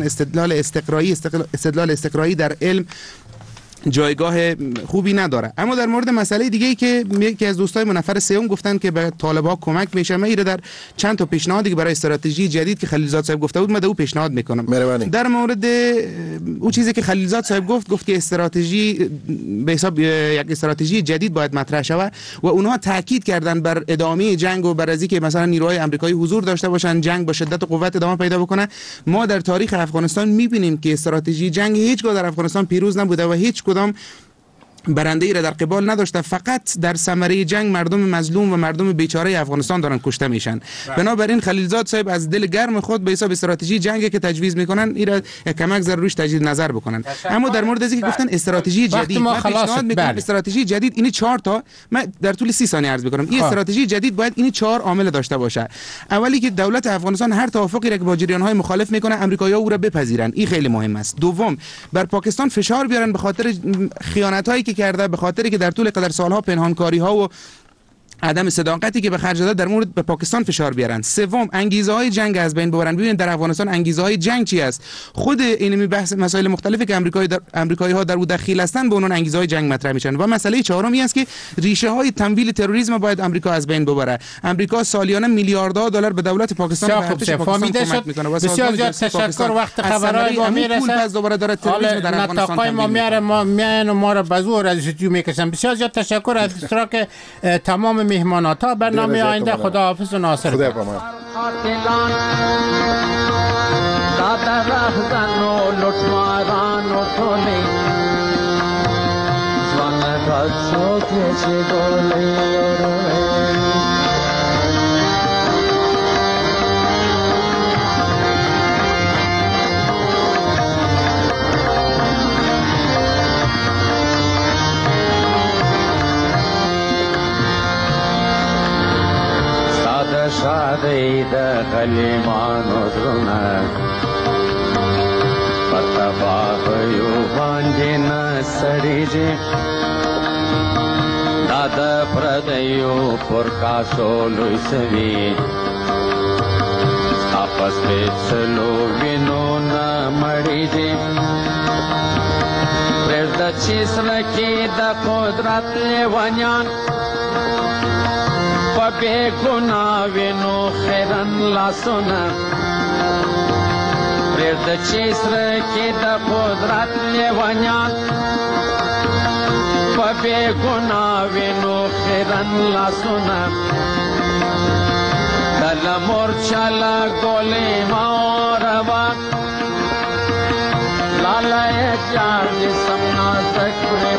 استدلال استقرایی در علم جایگاه خوبی نداره. اما در مورد مسئله دیگه ای که یکی از دوستای من نفر سوم گفتن که به طالبان کمک میشه، من در چند تا پیشنهادی که برای استراتژی جدید که خلیلزاد صاحب گفته بود من او پیشنهاد میکنم. در مورد او چیزی که خلیلزاد صاحب گفت که استراتژی به حساب یک استراتژی جدید باید مطرح شود و اونها تاکید کردن بر ادامه جنگ و بر از اینکه مثلا نیروهای آمریکایی حضور داشته باشن، جنگ با شدت و قوت ادامه پیدا بکنه. ما در تاریخ افغانستان میبینیم که استراتژی جنگ هیچگاه در افغانستان پیروز نبوده و هیچ کدام برنده ای را در قبال نداشته. فقط در ثمره جنگ مردم مظلوم و مردم بیچاره افغانستان دارن کشته میشن. بنابراین خلیلزاد صاحب از دل گرم خود به حساب استراتژی جنگی که تجویز میکنن ایرا کمک ضروریش تجدید نظر بکنن. اما در مورد اینکه گفتن استراتژی جدید، من پیشنهاد میکنم استراتژی جدید این 4 تا من در طول 30 ثانیه عرض میکنم. این استراتژی جدید باید این 4 عامل داشته باشه. اولی که دولت افغانستان هر توافقی را که با جریان‌های مخالف میکنه آمریکایی‌ها او را بپذیرن، این خیلی مهم است. دوم، بر پاکستان فشار بیارن به خاطر خیانت‌هایی که کرده، به خاطری که در طول قدر سالها پنهانکاری‌ها و عدم صداقتی که به خرج داده در مورد به پاکستان فشار بیارن. سوم، انگیزه‌های جنگ از بین ببرن. ببینید در افغانستان انگیزه‌های جنگ چی است؟ خود این بحث مسائل مختلفی که آمریکایی‌ها در او دخیل هستند به اونها انگیزه‌های جنگ مطرح میشن. و مسئله چهارمی است که ریشه‌های تمویل تروریسم باید آمریکا از بین ببره. آمریکا سالیانه میلیاردها دلار به دولت پاکستان و ارتش پاکستان کمک میکنه. بسیار زیاد تشکر. وقت خبرهای ما میرسه. دوباره داره تروریسم در افغانستان ما میاره ما را به زور از استودیو میکشن. بسیار زیاد تشکر از اشتراک تمام مهمانان. تا برنامه آینده خداحافظ و ناصر. خدا پامان. سختی د غلیمانو زړونه په تباهیو باندې نه سړېږي دا د پردیو پر کاسو لوی سوي ستا په سپېڅلو وینو نه مړېږي پرېږده چې زړه کې د قدرت لیونیان په بې ګناه وینو خیرن لاسونه پرېږده چې زړه کې د قدرت لیونیان په بې ګناه وینو خیرن لاسونه کله مورچه له ګولې موربه لاله یې جان دې سم نازک کړې